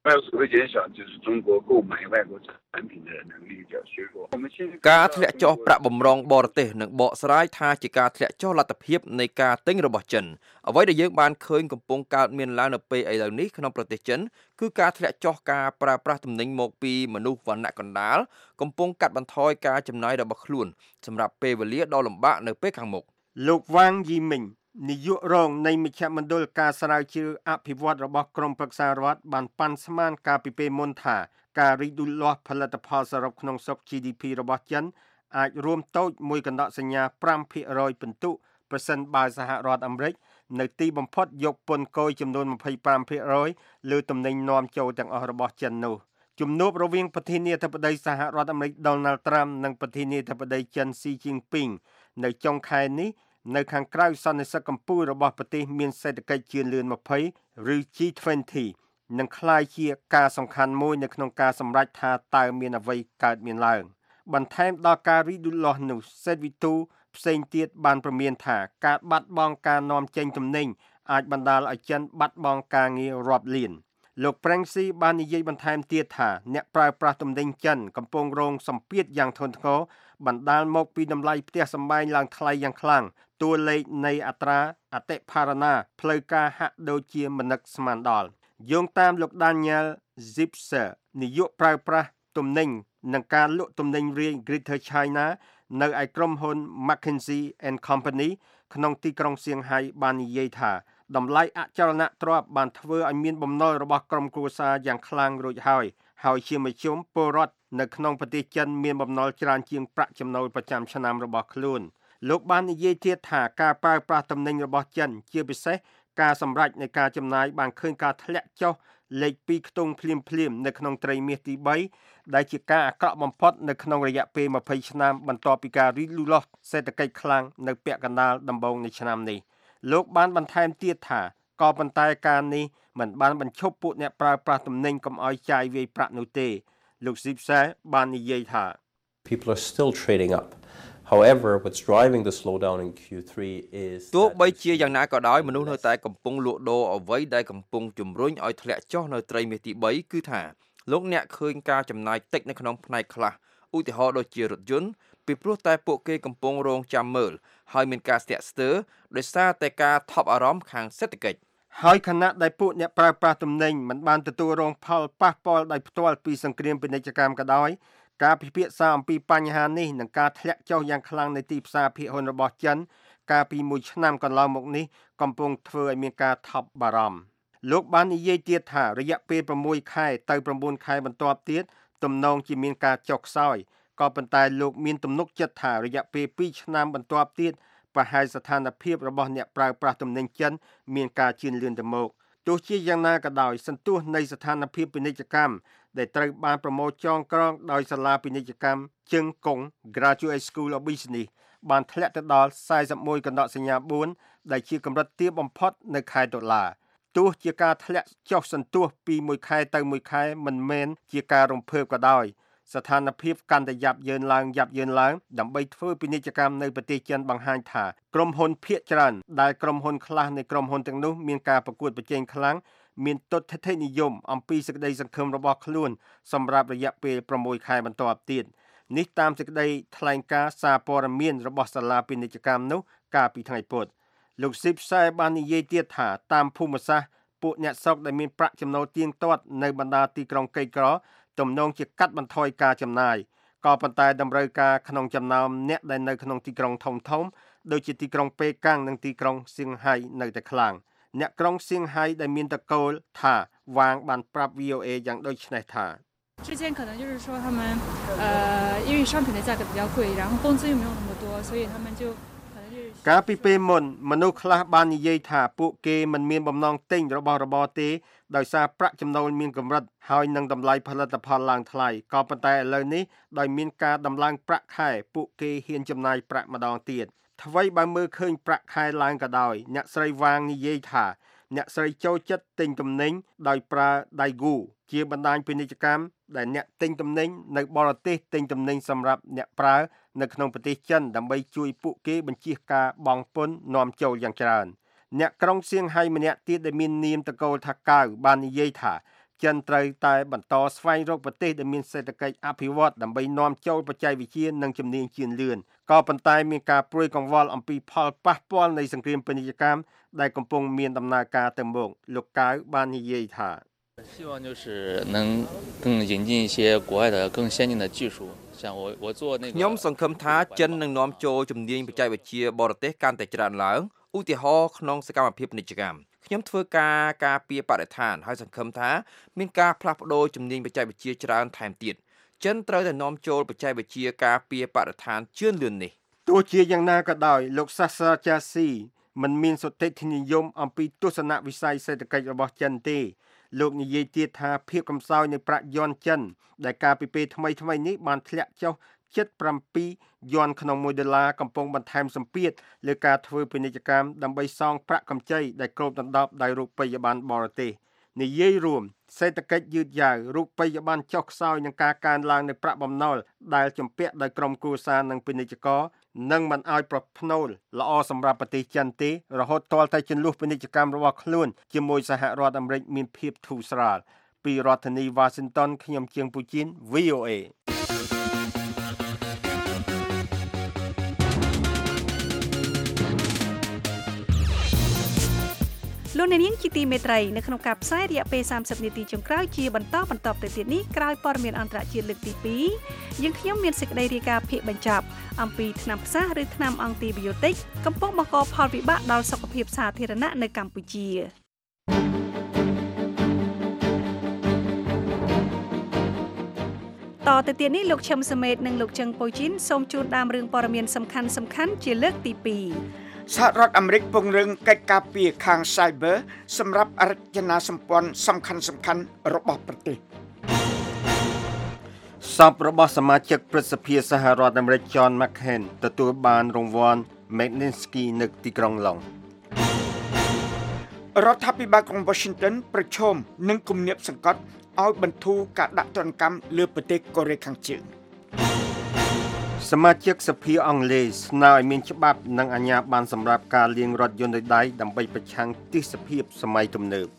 O: 外出会减少，就是中国购买外国产品的能力比较削弱。我们现在
N: ការធ្លាក់ចុះប្រាក់បម្រុងបរទេសនិងបកស្រាយថាជាការធ្លាក់ចុះលទ្ធភាពនៃការទិញរបស់ចិនអ្វីដែលយើងបានឃើញកំពុងកើតមានឡើងនៅពេលឥឡូវនេះក្នុងប្រទេសចិនគឺការធ្លាក់ចុះការប្រើប្រាស់ទំនិញមកពីមនុស្សវណ្ណៈកណ្ដាលកំពុងកាត់បន្ថយការចំណាយរបស់ខ្លួនសម្រាប់ពេលវេលាដ៏លំបាកនៅពេលខាងមុខ
E: លោកវ៉ាងយីមិញនាយករងនៃមជ្ឈមណ្ឌលការស្រាវជ្រាវអភិវឌ្ឍរបស់ក្រមប្រឹក្សារដ្ឋបានប៉ាន់ស្មានការពីពេលមុនថាការរីកលូតលាស់ផលិតផលសរុបក្នុងស្រុក G D P របស់ចិនអាចរួមតូចមួយកណ្ដកសញ្ញា 5% ពិន្ទុប្រសិនបើសហរដ្ឋអាមេរិកនៅទីបំផុតយកពន្ធគយចំនួន 25% លើទំនិញនាំចូលទាំងអស់របស់ចិននោះជំនួបរវាងប្រធានាធិបតីសហរដ្ឋអាមេរិក Donald Trump និងប្រធានាធិបតីចិន Xi Jinping នៅចុងខែនេះនៅខាងក្រៅសន្និសីទកម្ពុជារបស់ប្រទេសមានសេដ្ឋកិច្ចជឿនលឿន 20 ឬ G 20 នឹងក្លាយជាការសំខាន់មួយនៅក្នុងការសម្រេចថាតើមានអ្វីកើតមានឡើងបន្ថែមដល់ការរីកលូតលាស់នោះសេតវិទូផ្សេងទៀតបានប្រមានថាការបាត់បង់ការនាំចេញទំនិញអាចបណ្ដាលឲ្យចិនបាត់បង់ការងាររាប់លានលោក Prangsi បាននិយាយបន្ថែមទៀតថាអ្នកប្រើប្រាស់ទំនិញចិនកំពុងរងសម្ពាធយ៉ាងធ្ងន់ធ្ងរបណ្ដាលមកពីតម្លៃផ្ទះសម្បែងឡើងថ្លៃយ៉ាងខ្លាំងតួលេខនៃអត្រាអតិផរណាផ្លូវការហាក់ដូចជាមិននឹកស្មានដល់យោងតាមលោក Daniel Zipser នាយកប្រើប្រាស់ទំនិញនិងការលក់ទំនិញរាយ Greater China នៅឯក្រុមហ៊ុន McKinsey and Company ក្នុងទីក្រុងសៀងហៃបាននិយាយថាតម្លៃអចលនទ្រព្យបានធ្វើឲ្យមានបំណុលរបស់ក្រុមគ្រួសារយ៉ាងខ្លាំងរួចហើយហើយជាមធ្យមពលរដ្ឋនៅក្នុងប្រទេសចិនមានបំណុលច្រើនជាងប្រាក់ចំណូលប្រចាំឆ្នាំរបស់ខ្លួនលោកបាននិយាយទៀតថាការប្រើប្រាស់ទំនិញរបស់ចិនជាពិសេសការសម្រេចនៃការចំណាយបានឃើញការធ្លាក់ចុះលេខពីរខ្ទង់ភ្លាមភ្លាមនៅក្នុងត្រីមាសទី3ដែលជាការអាក្រក់បំផុតនៅក្នុងរយៈពេល20ឆ្នាំបន្ទាប់ពីការរីកលូតលាស់សេដ្ឋកិច្ចខ្លាំងនៅពាក់កណ្ដាលដំបូងនៃឆ្នាំនេះលោកបានបន្ថែមទៀតថាក៏ប៉ុន្តែការនេះមិនបានបញ្ឈប់ពួកអ្នកប្រើប្រាស់ទំនិញកុំឲ្យចាយវាយប្រាក់នោះទេលោក Zipser បាននិយាយថា
P: People are still trading up. However, what's driving the slowdown in Q three is
N: ទោះបីជាយ៉ាងណាក៏ដោយមនុស្សនៅតែកំពុងលក់ដូរអ្វីដែលកំពុងជំរុញឲ្យធ្លាក់ចុះនៅត្រីមាសទី3គឺថាលោកអ្នកឃើញការចំណាយតិចនៅក្នុងផ្នែកខ្លះឧទាហរណ៍ដូចជារថយន្តពីព្រោះតែពួកគេកំពុងរងចាំមើលហើយមានការស្ទាក់ស្ទើរដោយសារតែការថប់អារម្មណ៍ខាងសេដ្ឋកិច្ច
E: ហើយខណៈដែលពួកអ្នកប្រើប្រាស់ទំនិញមិនបានទទួលរងផលប៉ះពាល់ដោយផ្ទាល់ពីសង្គ្រាមពាណិជ្ជកម្មក៏ដោយការពិភាក្សាអំពីបញ្ហានេះនិងការធ្លាក់ចុះយ៉ាងខ្លាំងនៃទីផ្សារភាគហ៊ុនរបស់ចិនកាលពីមួយឆ្នាំកន្លងមកនេះកំពុងធ្វើឲ្យមានការថប់បារម្ភលោកបាននិយាយទៀតថារយៈពេល6ខែទៅ9ខែបន្ទាប់ទៀតទំនងជាមានការចុះខ្សោយក៏ប៉ុន្តែលោកមានទំនុកចិត្តថារយៈពេល2ឆ្នាំបន្ទាប់ទៀតប្រហែលស្ថានភាពរបស់អ្នកប្រើប្រាស់ទំនិញចិនមានការជឿនលឿនទៅមកទោះជាយ៉ាងណាក៏ដោយសន្ទុះនៃស្ថានភាពពាណិជ្ជកម្មដែលត្រូវបានប្រមូលចងក្រងដោយសាលាពាណិជ្ជកម្មជឹងកុង Graduate School of Business បានធ្លាក់ទៅដល់41កណ្ដកសញ្ញា4ដែលជាកម្រិតទាបបំផុតនៅខែតុលាទោះជាការធ្លាក់ចុះសន្ទុះពីមួយខែទៅមួយខែមិនមែនជាការរំភើបក៏ដោយស្ថានភាពកាន់តែយ៉ាប់យ៉ឺនឡើងយ៉ាប់យ៉ឺនឡើងដើម្បីធ្វើពាណិជ្ជកម្មនៅប្រទេសចិនបង្ហាញថាក្រុមហ៊ុនភាគច្រើនដែលក្រុមហ៊ុនខ្លះនៃក្រុមហ៊ុនទាំងនោះមានការប្រកួតប្រជែងខ្លាំងមានទស្សនវិជ្ជានិយមអំពីសេចក្តីសង្ឃឹមរបស់ខ្លួនសម្រាប់រយៈពេល6ខែបន្តទៀតនេះតាមសេចក្តីថ្លែងការណ៍សារព័ត៌មានរបស់សាលាពាណិជ្ជកម្មនោះកាលពីថ្ងៃពុធលោក Zipser បាននិយាយទៀតថាតាមភូមិសាស្ត្រពួកអ្នកស្រុកដែលមានប្រាក់ចំណូលទៀងទាត់នៅបណ្ដាទីក្រុងក្រីក្រទំនងជាកាត់បន្ថយការចំណាយក៏ប៉ុន្តែតម្រូវការក្នុងចំណោមអ្នកដែលនៅក្នុងទីក្រុងធំធំដូចជាទីក្រុងប៉េកាំងនិងទីក្រុងសៀងហៃនៅតែខ្លាំងអ្នកក្រុងសៀងហៃដែលមានតកូលថាវ៉ាងបានប្រាប់ V O A យ៉ាងដូចនេះថា
Q: 之间可能就是说他们呃因为商品的价格比较贵然后工资又没有那么多所以他们就
E: កាលពីពេលមុនមនុស្សខ្លះបាននិយាយថាពួកគេមិនមានបំណងទិញរបស់របរទេដោយសារប្រាក់ចំណូលមានកម្រិតហើយនឹងតម្លៃផលិតផលឡើងថ្លៃក៏ប៉ុន្តែឥឡូវនេះដោយមានការដំឡើងប្រាក់ខែពួកគេហ៊ានចំណាយប្រាក់ម្ដងទៀតថ្វីបើមើលឃើញប្រាក់ខែឡើងក៏ដោយអ្នកស្រីវ៉ាងនិយាយថាអ្នកស្រីចូលចិត្តទិញទំនិញដោយប្រើដៃគូជាបណ្ដាញពាណិជ្ជកម្មដែលអ្នកទិញទំនិញនៅបរទេសទិញទំនិញសម្រាប់អ្នកប្រើនៅក្នុងប្រទេសចិនដើម្បីជួយពួកគេបញ្ជៀសការបង់ពន្ធនាំចូលយ៉ាងច្រើនអ្នកក្រុងសៀងហៃម្នាក់ទៀតដែលមាននាមតកូលថាកៅបាននិយាយថាចិនត្រូវតែបន្តស្វែងរកប្រទេសដែលមានសេដ្ឋកិច្ចអភិវឌ្ឍដើម្បីនាំចូលបច្ចេកវិទ្យានិងជំនាញជឿនលឿនក៏ប៉ុន្តែមានការព្រួយកង្វល់អំពីផលប៉ះពាល់នៃសង្គ្រាមពាណិជ្ជកម្មដែលកំពុងមានដំណើរការទៅមុខលោកកៅបាននិយាយថា
R: 希望就是能更引进一些国外的更先进的技术像我我做那个
N: ខ្ញុំសង្ឃឹមថាចិននឹងនាំចូលជំនាញបច្ចេកវិទ្យាបរទេសកាន់តែច្រើនឡើងឧទាហរណ៍ក្នុងសកម្មភាពពាណិជ្ជកម្មខ្ញុំធ្វើការការពារបរិស្ថានហើយសង្ឃឹមថាមានការផ្លាស់ប្ដូរជំនាញបច្ចេកវិទ្យាច្រើនថែមទៀតចិនត្រូវតែនាំចូលបច្ចេកវិទ្យាការពារបរិស្ថានជឿនលឿននេះ
E: ទោះជាយ៉ាងណាក៏ដោយលោកសាស្ត្រាចារ្យស៊ីមិនមានសុតិធិនិយមអំពីទស្សនវិស័យសេដ្ឋកិច្ចរបស់ចិនទេលោកនិយាយទៀតថាភាពកំសោយនៃប្រាក់យន់ចិនដែលកាលពីពេលថ្មីថ្មីនេះបានធ្លាក់ចុះជិតប្រាំពីរយន់ក្នុងមួយដុល្លារកំពុងបន្ថែមសម្ពាធលើការធ្វើពាណិជ្ជកម្មដើម្បីសងប្រាក់កម្ចីដែលគ្របដណ្ដប់ដោយរូបិយប័ណ្ណបរទេសនិយាយរួមសេដ្ឋកិច្ចយឺតយ៉ាវរូបិយប័ណ្ណចុះខ្សោយនឹងការកើនឡើងនៃប្រាក់បំណុលដែលជំពាក់ដោយក្រុមគ្រួសារនិងពាណិជ្ជករនឹងមិនឲ្យប្រភ្នូលល្អសម្រាប់ប្រទេសចិនទេរហូតទាល់តែជន្លោះពាណិជ្ជកម្មរបស់ខ្លួនជាមួយសហរដ្ឋអាមេរិកមានភាពធូរស្រាលពីរដ្ឋធានី Washington ខ្ញុំជាងពូជីន V O A
C: លោកអ្នកនាងជាទីមេត្រីនៅក្នុងការផ្សាយរយៈពេលសាមសិបនាទីចុងក្រោយជាបន្តបន្តទៅទៀតនេះក្រោយព័ត៌មានអន្តរជាតិលើកទីពីរយើងខ្ញុំមានសេចក្តីរាយការណ៍ភាគបញ្ចប់អំពីថ្នាំផ្សះឬថ្នាំអង់ទីប៊ីយោទិកកំពុងបង្កផលវិបាកដល់សុខភាពសាធារណៈនៅកម្ពុជាតទៅទៀតនេះលោកឈឹមសមេតនិងលោកជឹងប៉ូជីនសូមជូនដើមរឿងព័ត៌មានសំខាន់សំខាន់ជាលើកទីពីរ
D: សហរដ្ឋអាមេរិកពង្រឹងកិច្ចការពារខាង Cyber សម្រាប់រចនាសម្ព័ន្ធសំខាន់សំខាន់របស់ប្រទេស
E: សពរបស់សមាជិកព្រឹទ្ធសភាសហរដ្ឋអាមេរិក John McCain ទទួលបានរង្វាន់ Magnitsky នៅទីក្រុងឡុង
D: រដ្ឋាភិបាលក្រុង Washington ប្រឈមនឹងគំនាបសង្កត់ឲ្យបន្ធូរការដាក់ទណ្ឌកម្មលើប្រទេសកូរ៉េខាងជើង
E: សមាជិកសភាអង់គ្លេសស្នើឲ្យមានច្បាប់និងអាជ្ញាប័ណ្ណសម្រាប់ការលាងរថយន្តដោយដៃដើម្បីប្រឆាំងទេសភាពសម័យទំនើប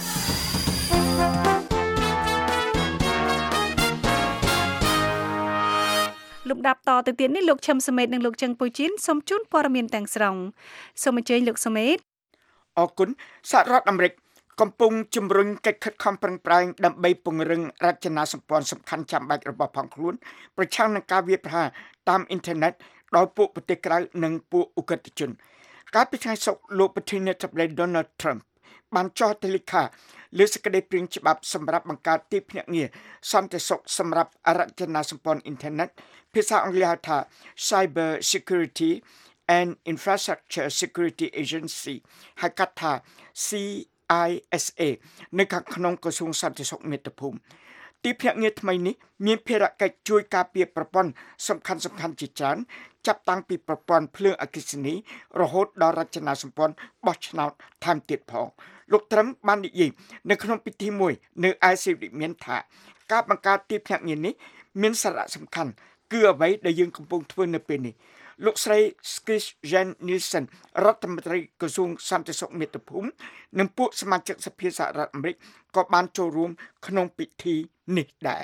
C: លំដាប់តទៅទៀតនេះលោកឈឹមសមេតនិងលោកជឹងពូជីនសូមជូនព័ត៌មានទាំងស្រុងសូមអញ្ជើញលោកសមេត
D: អរគុណសហរដ្ឋអាមេរិកកំពុងជំរុញកិច្ចខិតខំប្រឹងប្រែងដើម្បីពង្រឹងរចនាសម្ព័ន្ធសំខាន់ចាំបាច់របស់ផងខ្លួនប្រឆាំងនឹងការវាយប្រហារតាមអ៊ីនធឺណិតដោយពួកប្រទេសក្រៅនិងពួកឧក្រិដ្ឋជនកាលពីថ្ងៃសុក្រលោកប្រធានាធិបតី Donald Trump បានចុះទៅលេខាលើសេចក្តីព្រាងច្បាប់សម្រាប់បង្កើតទីភ្នាក់ងារសន្តិសុខសម្រាប់រចនាសម្ព័ន្ធអ៊ីនធឺណិតភាសាអង់គ្លេសហៅថា Cyber Security and Infrastructure Security Agency ហៅកាត់ថា C I S A នៅខាងក្នុងក្រសួងសន្តិសុខមាតុភូមិទីភ្នាក់ងារថ្មីនេះមានភារកិច្ចជួយការពារប្រព័ន្ធសំខាន់សំខាន់ជាច្រើនចាប់តាំងពីប្រព័ន្ធភ្លើងអគ្គិសនីរហូតដល់រចនាសម្ព័ន្ធបោះឆ្នោតថែមទៀតផងលោកត្រឹមបាននិយាយនៅក្នុងពិធីមួយនៅឯសិវិមានថាការបង្កើតទីភ្នាក់ងារនេះមានសារៈសំខាន់គឺអ្វីដែលយើងកំពុងធ្វើនៅពេលនេះលោកស្រី Skis Jen Nielsen រដ្ឋមន្ត្រីក្រសួងសន្តិសុខមាតុភូមិនិងពួកសមាជិកសភាសហរដ្ឋអាមេរិកក៏បានចូលរួមក្នុងពិធីនេះដែរ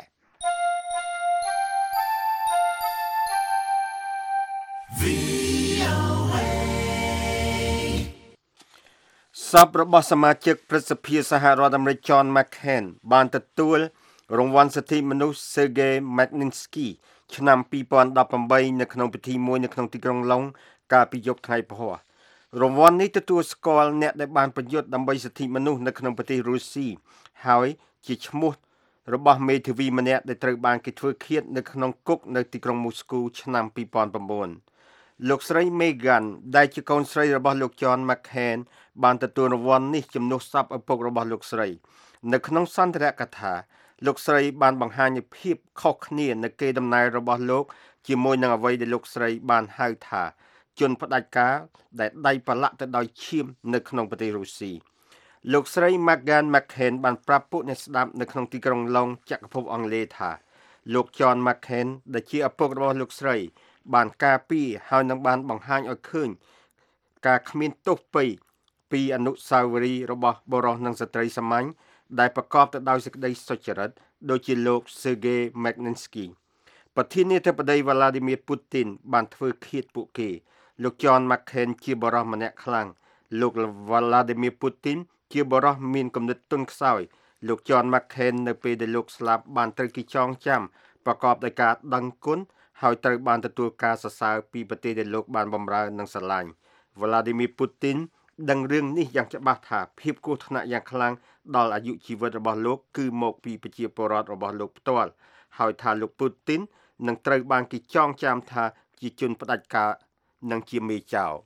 E: សពរបស់សមាជិកព្រឹទ្ធសភាសហរដ្ឋអាមេរិក John McCain បានទទួលរង្វាន់សិទ្ធិមនុស្ស Sergei Magnitsky ឆ្នាំពីរពាន់ដប់ប្រាំបីនៅក្នុងពិធីមួយនៅក្នុងទីក្រុងឡុងកាលពីយប់ថ្ងៃពហុរង្វាន់នេះទទួលស្គាល់អ្នកដែលបានប្រយុទ្ធដើម្បីសិទ្ធិមនុស្សនៅក្នុងប្រទេសរុស្ស៊ីហើយជាឈ្មោះរបស់មេធាវីម្នាក់ដែលត្រូវបានគេធ្វើឃាតនៅក្នុងគុកនៅទីក្រុងមូស្គូឆ្នាំពីរពាន់ប្រាំបួនលោកស្រី Megan ដែលជាកូនស្រីរបស់លោក John McCain បានទទួលរង្វាន់នេះជំនួសសពឪពុករបស់លោកស្រីនៅក្នុងសន្ទរកថាលោកស្រីបានបង្ហាញភាពខុសគ្នានៅកេរដំណែលរបស់លោកជាមួយនឹងអ្វីដែលលោកស្រីបានហៅថាជនផ្ដាច់ការដែលដៃប្រឡាក់ទៅដោយឈាមនៅក្នុងប្រទេសរុស្ស៊ីលោកស្រី Megan McCain បានប្រាប់ពួកអ្នកស្ដាប់នៅក្នុងទីក្រុងឡុងចក្រភពអង់គ្លេសថាលោក John McCain ដែលជាឪពុករបស់លោកស្រីបានការពារហើយនឹងបានបង្ហាញឲ្យឃើញការគ្មានទោសពៃពីអនុស្សាវរីយ៍របស់បុរសនិងស្ត្រីសាមញ្ញដែលប្រកបទៅដោយសេចក្តីសុចរិតដូចជាលោក Sergei Magnitsky ប្រធានាធិបតី Vladimir Putin បានធ្វើឃាតពួកគេលោក John McCain ជាបរិសម្នាក់ខ្លាំងលោក Vladimir Putin ជាបរិសមានគំនិតទន់ខ្សោយលោក John McCain នៅពេលដែលលោកស្លាប់បានត្រូវគេចងចាំប្រកបដោយការដឹងគុណហើយត្រូវបានទទួលការសរសើរពីប្រទេសដែលលោកបានបម្រើនិងស្រឡាញ់ Vladimir Putin ដឹងរឿងនេះយ៉ាងច្បាស់ថាភាពគ្រោះថ្នាក់យ៉ាងខ្លាំងដល់អាយុជីវិតរបស់លោកគឺមកពីប្រជាពលរដ្ឋរបស់លោកផ្ទាល់ហើយថាលោក Putin នឹងត្រូវបានគេចងចាំថាជាជនផ្ដាច់ការនិងជាមេចៅ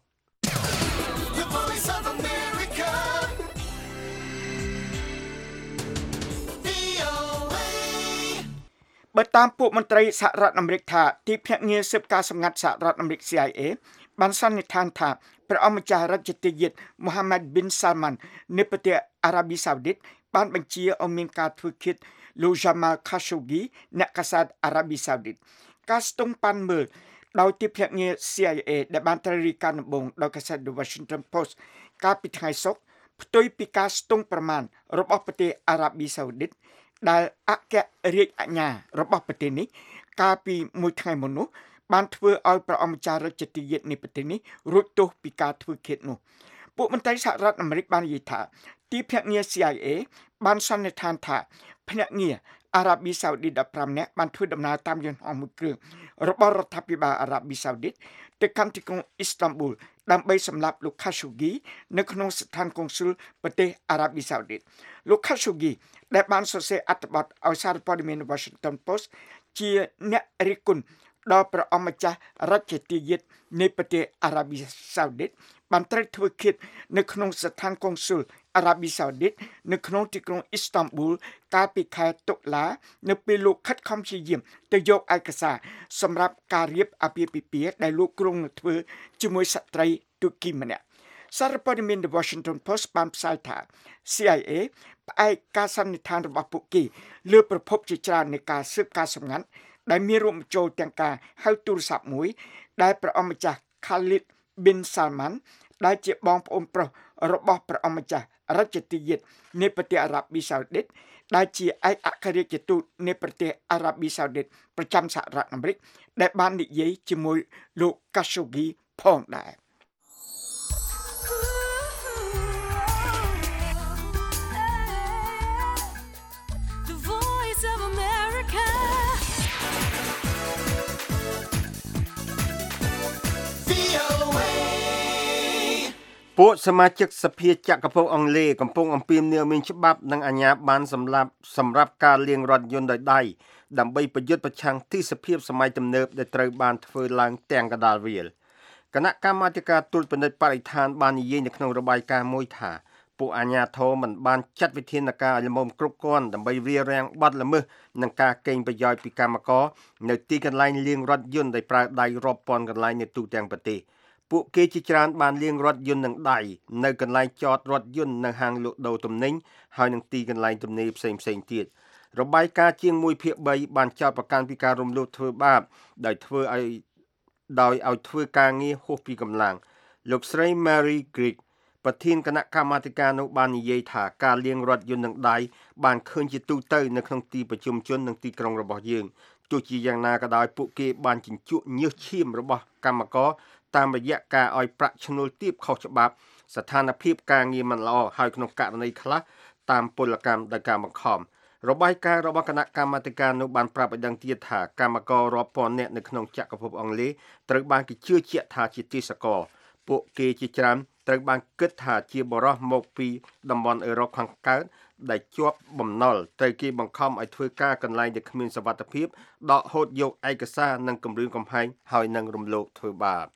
D: បើតាមពួកមន្ត្រីសហរដ្ឋអាមេរិកថាទីភ្នាក់ងារស៊ើបការសម្ងាត់សហរដ្ឋអាមេរិក C I A បានសន្និដ្ឋានថាព្រះអង្គម្ចាស់រដ្ឋទាយាទ Mohammed bin Salman នៃប្រទេសអារ៉ាប៊ីសាអូឌីតបានបញ្ជាឲ្យមានការធ្វើឃាតលោក Jamal Khashoggi អ្នកកាសែតអារ៉ាប៊ីសាអូឌីតការស្ទង់ប៉ាន់មើលដោយទីភ្នាក់ងារ C I A ដែលបានត្រូវរាយការណ៍ដំបូងដោយកាសែត The Washington Post កាលពីថ្ងៃសុក្រផ្ទុយពីការស្ទង់ប្រមាណរបស់ប្រទេសអារ៉ាប៊ីសាអូឌីតដែលអគ្គរាជអាជ្ញារបស់ប្រទេសនេះកាលពីមួយថ្ងៃមុននោះបានធ្វើឲ្យព្រះអង្គម្ចាស់រដ្ឋទាយាទនៃប្រទេសនេះរួចទោសពីការធ្វើឃាតនោះពួកមន្ត្រីសហរដ្ឋអាមេរិកបាននិយាយថាទីភ្នាក់ងារ C I A បានសន្និដ្ឋានថាភ្នាក់ងារអារ៉ាប៊ីសាអូឌីតដប់ប្រាំនាក់បានធ្វើដំណើរតាមយន្តហោះមួយគ្រឿងរបស់រដ្ឋាភិបាលអារ៉ាប៊ីសាអូឌីតទៅកាន់ទីក្រុងអ៊ីស្តង់ប៊ូលដើម្បីសម្លាប់លោក Khashoggi នៅក្នុងស្ថានកុងស៊ុលប្រទេសអារ៉ាប៊ីសាអូឌីតលោក Khashoggi ដែលបានសរសេរអត្ថបទឲ្យសារព័ត៌មាន Washington Post ជាអ្នករិះគន់ដល់ព្រះអង្គម្ចាស់រដ្ឋទាយាទនៃប្រទេសអារ៉ាប៊ីសាអូឌីតបានត្រូវធ្វើឃាតនៅក្នុងស្ថានកុងស៊ុលអារ៉ាប៊ីសាអូឌីតនៅក្នុងទីក្រុងអ៊ីស្តង់ប៊ូលកាលពីខែតុលានៅពេលលោកខិតខំព្យាយាមទៅយកឯកសារសម្រាប់ការរៀបអាពាហ៍ពិពាហ៍ដែលលោកគ្រងនឹងធ្វើជាមួយស្ត្រីទូគីម្នាក់សារព័ត៌មាន The Washington Post បានផ្សាយថា C I A ផ្អែកការសន្និដ្ឋានរបស់ពួកគេលើប្រភពជាច្រើននៃការស៊ើបការសម្ងាត់ដែលមានរួមបញ្ចូលទាំងការហៅទូរស័ព្ទមួយដែលព្រះអង្គម្ចាស់ Khalid bin Salman ដែលជាបងប្អូនប្រុសរបស់ព្រះអង្គម្ចាស់រដ្ឋទាយាទនៃប្រទេសអារ៉ាប៊ីសាអូឌីតដែលជាឯកអគ្គរដ្ឋទូតនៃប្រទេសអារ៉ាប៊ីសាអូឌីតប្រចាំសហរដ្ឋអាមេរិកដែលបាននិយាយជាមួយលោក Khashoggi ផងដែរ
E: ពួកសមាជិកសភាចក្រភពអង់គ្លេសកំពុងអំពាវនាវមានច្បាប់និងអាជ្ញាប័ណ្ណសម្រាប់សម្រាប់ការលាងរថយន្តដោយដៃដើម្បីប្រយុទ្ធប្រឆាំងទិសភាពសម័យទំនើបដែលត្រូវបានធ្វើឡើងទាំងកណ្ដាលវាលគណៈកម្មាធិការទូតពិនិត្យបរិស្ថានបាននិយាយនៅក្នុងរបាយការណ៍មួយថាពួកអាជ្ញាធរមិនបានចាត់វិធានការឲ្យល្មមគ្រប់គ្រាន់ដើម្បីរារាំងបទល្មើសនិងការកេងប្រយោជន៍ពីកម្មករនៅទីកន្លែងលាងរថយន្តដោយប្រើដៃរាប់ពាន់កន្លែងនៅទូទាំងប្រទេសពួកគេជាច្រើនបានលាងរថយន្តនឹងដៃនៅកន្លែងចតរថយន្តនៅហាងលក់ដូរទំនិញហើយនឹងទីកន្លែងទំនេរផ្សេងៗទៀតរបាយការណ៍ជាងមួយភាគបីបានចោទប្រកាន់ពីការរំលោភធ្វើបាបដោយធ្វើឲ្យដោយឲ្យធ្វើការងារហួសពីកម្លាំងលោកស្រី Mary Grigg ប្រធានគណៈកម្មាធិការនោះបាននិយាយថាការលាងរថយន្តនឹងដៃបានឃើញជាទូទៅនៅក្នុងទីប្រជុំជននិងទីក្រុងរបស់យើងទោះជាយ៉ាងណាក៏ដោយពួកគេបានជញ្ជក់ញើសឈាមរបស់កម្មករតាមរយៈការឲ្យប្រាក់ឈ្នួលទាបខុសច្បាប់ស្ថានភាពការងារមិនល្អហើយក្នុងករណីខ្លះតាមពលកម្មដោយការបង្ខំរបាយការណ៍របស់គណៈកម្មាធិការនោះបានប្រាប់ឲ្យដឹងទៀតថាកម្មកររាប់ពាន់នាក់នៅក្នុងចក្រភពអង់គ្លេសត្រូវបានគេជឿជាក់ថាជាទេសកលពួកគេជាច្រើនត្រូវបានគិតថាជាបរិសុទ្ធមកពីតំបន់អឺរ៉ុបខាងកើតដែលជាប់បំណុលត្រូវគេបង្ខំឲ្យធ្វើការកន្លែងដែលគ្មានសុវត្ថិភាពដកហូតយកឯកសារនិងគម្រាមកំហែងហើយនឹងរំលោភធ្វើបាប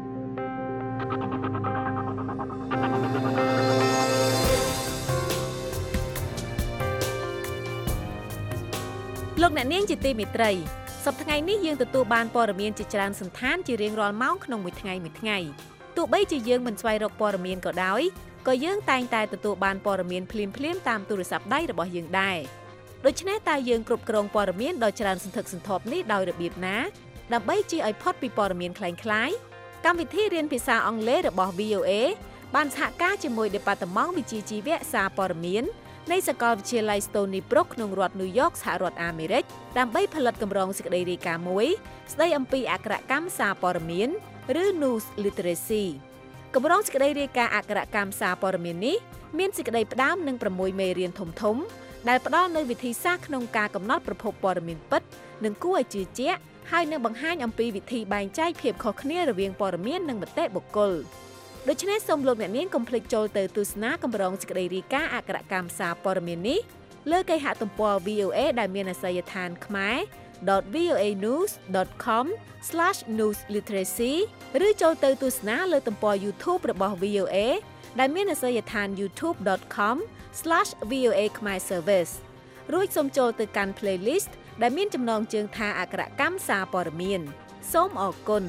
S: លោកអ្នកនាងជាទីមេត្រីសប្តាហ៍ថ្ងៃនេះយើងទទួលបានព័ត៌មានជាច្រើនសន្តានជារៀងរាល់ម៉ោងក្នុងមួយថ្ងៃមួយថ្ងៃទោះបីជាយើងមិនស្វែងរកព័ត៌មានក៏ដោយក៏យើងតែងតែទទួលបានព័ត៌មានភ្លាមៗតាមទូរស័ព្ទដៃរបស់យើងដែរដូច្នេះតើយើងគ្រប់គ្រងព័ត៌មានដ៏ច្រើនសន្ធឹកសន្ធាប់នេះដោយរបៀបណាដើម្បីជៀសឲ្យផុតពីព័ត៌មានคล้ายៗកម្មវិធីរៀនភាសាអង់គ្លេសរបស់ V O A បានសហការជាមួយ Department វិជ្ជាជីវៈសារព័ត៌មាននៃសាកលវិទ្យាល័យ Stony Brook ក្នុងរដ្ឋ New York សហរដ្ឋអាមេរិកដើម្បីផលិតកម្រងសេចក្តីរាយការណ៍មួយស្តីអំពីអក្ខរកម្មសារព័ត៌មានឬ News Literacy កម្រងសេចក្តីរាយការណ៍អក្ខរកម្មសារព័ត៌មាននេះមានសេចក្តីផ្ដើមនឹង6មេរៀនធំៗដែលផ្ដល់នូវវិធីសាស្ត្រក្នុងការកំណត់ប្រភពព័ត៌មានពិតនិងគួរឲ្យជឿជាក់ហើយនឹងបង្ហាញអំពីវិធីបែងចែកភាពខុសគ្នារវាងព័ត៌មាននិងមតិបុគ្គលដូច្នេះសូមលោកអ្នកនាងកុំភ្លេចចូលទៅទស្សនាកម្រងសេចក្តីរាយការណ៍អក្ខរកម្មសារព័ត៌មាននេះលើគេហទំព័រ វី អូ เอ ដែលមានអាសយដ្ឋាន ខ្មែរ ដត វី អូ เอ ニューส ដត คอม ស្លាช ニューส ลิเทเรซี ឬចូលទៅទស្សនាលើទំព័រ YouTube របស់ វី អូ เอ ដែលមានអាសយដ្ឋាន ยูทูบ ដត คอม ស្លាช វី អូ เอ ខ្មែរ Service រួចសូមចូលទៅកាន់ playlist ដែលមានចំណងជើងថាអក្ខរកម្មសារព័ត៌មានសូមអរគុណ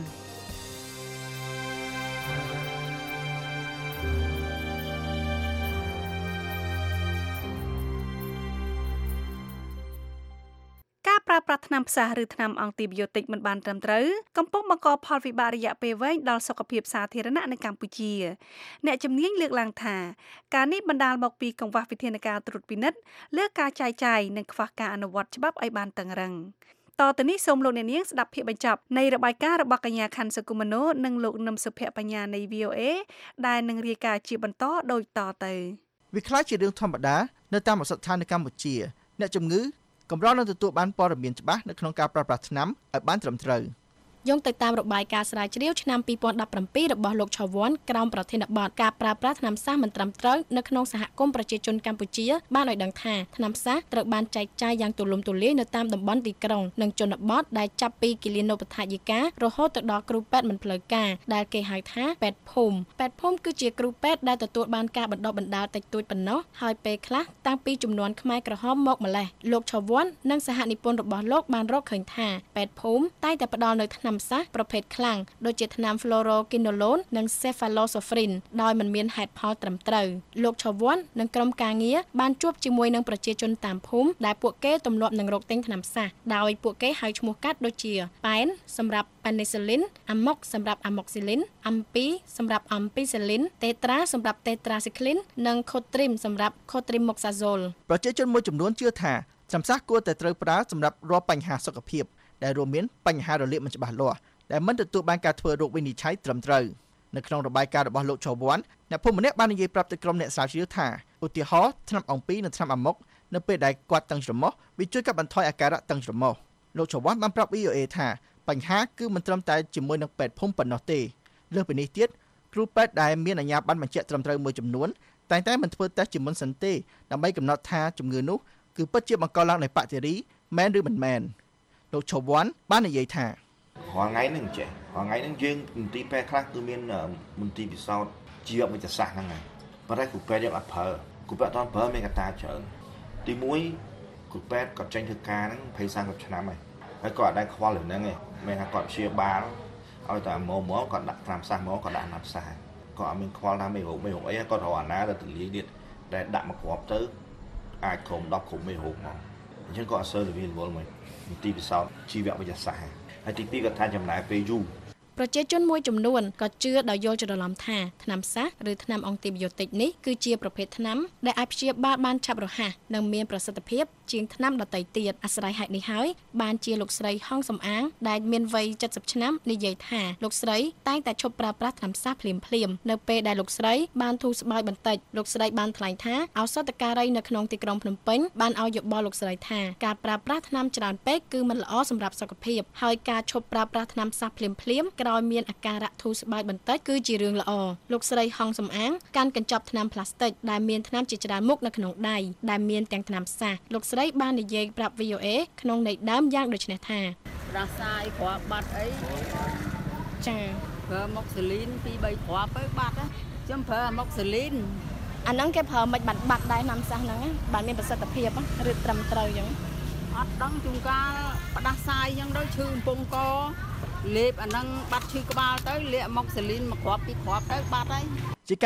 C: ប្រើប្រាស់ថ្នាំផ្សះឬថ្នាំអង់ទីប៊ីយោទិកមិនបានត្រឹមត្រូវកំពុងបង្កផលវិបាករយៈពេលវែងដល់សុខភាពសាធារណៈនៅកម្ពុជាអ្នកជំនាញលើកឡើងថាការនេះបណ្ដាលមកពីកង្វះវិធានការត្រួតពិនិត្យលើការចាយចាយនិងខ្វះការអនុវត្តច្បាប់ឲ្យបានតឹងរ៉ឹងតទៅនេះសូមលោកអ្នកនាងស្ដាប់ភាគបញ្ចប់នៃរបាយការណ៍របស់កញ្ញាខាន់សុគមនោនិងលោកនឹមសុភ័ក្របញ្ញានៃ វី អូ เอ ដែលនឹងរាយការណ៍ជាបន្តដូចតទៅ
G: វាខ្ល้ายជារឿងធម្មតានៅតាមអសដ្ឋាននៅកម្ពុជាអ្នកជំងឺកម្រនឹងទទួលបានព័ត៌មានច្បាស់នៅក្នុងការប្រើប្រាស់ថ្នាំឲ្យបានត្រឹមត្រូវយោងទៅតាមរបាយការណ៍ស្រាវជ្រាវឆ្នាំពីរពាន់ដប់ប្រាំពីររបស់លោកឆាវ័នក្រោមប្រធានបទការប្រើប្រាស់ថ្នាំផ្សះមិនត្រឹមត្រូវនៅក្នុងសហគមន៍ប្រជាជនកម្ពុជាបានឲ្យដឹងថាថ្នាំផ្សះត្រូវបានចែកចាយយ៉ាងទូលំទូលាយនៅតាមតំបន់ទីក្រុងនិងជនបទដែលចាប់ពីគិលានុបដ្ឋាយិការហូតទៅដល់គ្រូពេទ្យមិនផ្លូវការដែលគេហៅថាពេទ្យភូមិពេទ្យភូមិគឺជាគ្រូពេទ្យដែលទទួលបានការបណ្ដុះបណ្ដាលតិចតួចប៉ុណ្ណោះហើយពេលខ្លះតាំងពីជំនាន់ខ្មែរក្រហមមកម្លេះលោកឆាវ័ននិងសហនិពន្ធរបស់លោកបានរកឃើញថាពេទ្យភូមិតែងតែផ្ដល់នៅថ្នាំផ្សះប្រភេទខ្លាំងដូចជាថ្នាំ Fluoroquinolone និង Cephalosporin ដោយមិនមានហេតុផលត្រឹមត្រូវលោកឆាវ័ននិងក្រុមការងារបានជួបជាមួយនឹងប្រជាជនតាមភូមិដែលពួកគេទម្លាប់នឹងរកទិញថ្នាំផ្សះដោយពួកគេហៅឈ្មោះកាត់ដូចជាប៉ែនសម្រាប់ Penicillin អាម៉ុកសម្រាប់ Amoxicillin អំពីសម្រាប់ Ampicillin តេត្រាសម្រាប់ Tetracycline និង Cotrim សម្រាប់ Cotrimoxazole ប្រជាជនមួយចំនួនជឿថាថ្នាំផ្សះគួរតែត្រូវប្រើសម្រាប់រាល់បញ្ហាសុខភាពដែលរួមមានបញ្ហារលាកមិនច្បាស់លាស់ដែលមិនទទួលបានការធ្វើរោគវិនិច្ឆ័យត្រឹមត្រូវនៅក្នុងរបាយការណ៍របស់លោកឆាវ័នអ្នកភូមិម្នាក់បាននិយាយប្រាប់ទៅក្រុមអ្នកស្រាវជ្រាវថាឧទាហរណ៍ថ្នាំអំពីនិងថ្នាំអាម៉ុកនៅពេលដែលគាត់តឹងច្រមុះវាជួយកាត់បន្ថយអាការៈតឹងច្រមុះលោកឆាវ័នបានប្រាប់ វី អូ เอ ថាបញ្ហាគឺមិនត្រឹមតែជាមួយនឹងពេទ្យភូមិប៉ុណ្ណោះទេលើសពីនេះទៀតគ្រូពេទ្យដែលមានអាជ្ញាប័ណ្ណបញ្ជាក់ត្រឹមត្រូវមួយចំនួនតែងតែមិនធ្វើតេស្តជាមុនសិនទេដើម្បីកំណត់ថាជំងឺនោះគឺពិតជាបង្កឡើងដោយបាក់តេរីមែនឬមិនមែនលោកឆាវ័នបាននិយាយថា
H: រាល់ថ្ងៃហ្នឹងចេះរាល់ថ្ងៃហ្នឹងយើងមន្ទីរពេទ្យខ្លះគឺមានមន្ទីរពិសោធន៍ជីវវិទ្យាសាស្ត្រហ្នឹងហើយប៉ុន្តែគ្រូពេទ្យយើងអត់ប្រើគ្រូពេទ្យអត់ប្រើមានកត្តាច្រើនទីមួយគ្រូពេទ្យគាត់ចេញធ្វើការហ្នឹងยี่สิบ 30ឆ្នាំហើយហើយគាត់អត់ដែលខ្វល់រឿងហ្នឹងទេមានថាគាត់ព្យាបាលឲ្យតែមកមកគាត់ដាក់ថ្នាំផ្សះមកគាត់ដាក់ថ្នាំផ្សះគាត់អត់មានខ្វល់ថាមេរោគមេរោគអីគាត់រកអាណាទៅទលាយទៀតដែលដាក់មកគ្រាប់ទៅអាចក្រុមដប់គ្រប់មេរោគមកអញ្ចឹងគាត់អត់សូវវិលវល់មួយមន្ទីរពិសោធន៍ជីវវិទ្យាសាស្ត្រហើយទីពីរក៏ថាចំណាយពេលយូរ
F: ប្រជាជនមួយចំនួនក៏ជឿដោយយល់ច្រឡំថាថ្នាំផ្សះឬថ្នាំអង់ទីប៊ីយោទិកនេះគឺជាប្រភេទថ្នាំដែលអាចព្យាបាលបានឆាប់រហ័សនិងមានប្រសិទ្ធភាពជាងថ្នាំដទៃទៀតអាស្រ័យហេតុនេះហើយបានជាលោកស្រីហងសំអាងដែលមានវ័យเจ็ดสิบឆ្នាំនិយាយថាលោកស្រីតែងតែឈប់ប្រើប្រាស់ថ្នាំផ្សះភ្លាមភ្លាមនៅពេលដែលលោកស្រីបានធូរស្បើយបន្តិចលោកស្រីបានថ្លែងថាឱសថការីនៅក្នុងទីក្រុងភ្នំពេញបានឲ្យយោបល់លោកស្រីថាការប្រើប្រាស់ថ្នាំច្រើនពេកគឺមិនល្អសម្រាប់សុខភាពហើយការឈប់ប្រើប្រាស់ថ្នាំផ្សះភ្លាមភ្លាមក្រោយមានអាការៈធូរស្បើយបន្តិចគឺជារឿងល្អលោកស្រីហងសំអាងកាន់កញ្ចប់ថ្នាំផ្លាស្ទិកដែលមានថ្នាំជាច្រើនមុខនៅក្នុងដៃដែលមានទាំងថ្នាំផ្សះលោកស្រីបាននិយាយប្រាប់ វី អូ เอ ក្នុងន័យដើមយ៉ាងដូចនេះថា
L: ប្រាសាយគ្រាប់បាត់អី
F: ចា
L: ប្រើម៉ុកស៊ូលីនពីរបីគ្រាប់ទៅបាត់ខ្ញុំប្រើម៉ុកស៊ូលីន
F: អាហ្នឹងគេប្រើមិនបាត់បាត់ដែរថ្នាំផ្សះហ្នឹងបានមានប្រសិទ្ធភាពឬត្រឹមត្រូវអញ្ចឹង
L: អត់ដឹងជួនកាលផ្ដាសាយអញ្ចឹងទៅឈឺកំពង់កលេបអាហ្នឹងបាត់ឈឺក្បាលទៅលាកម៉ុកស៊ូលីនមួយគ្រាប់ពីរគ្រាប់ទៅបាត់ហើយ
G: ជាការពិត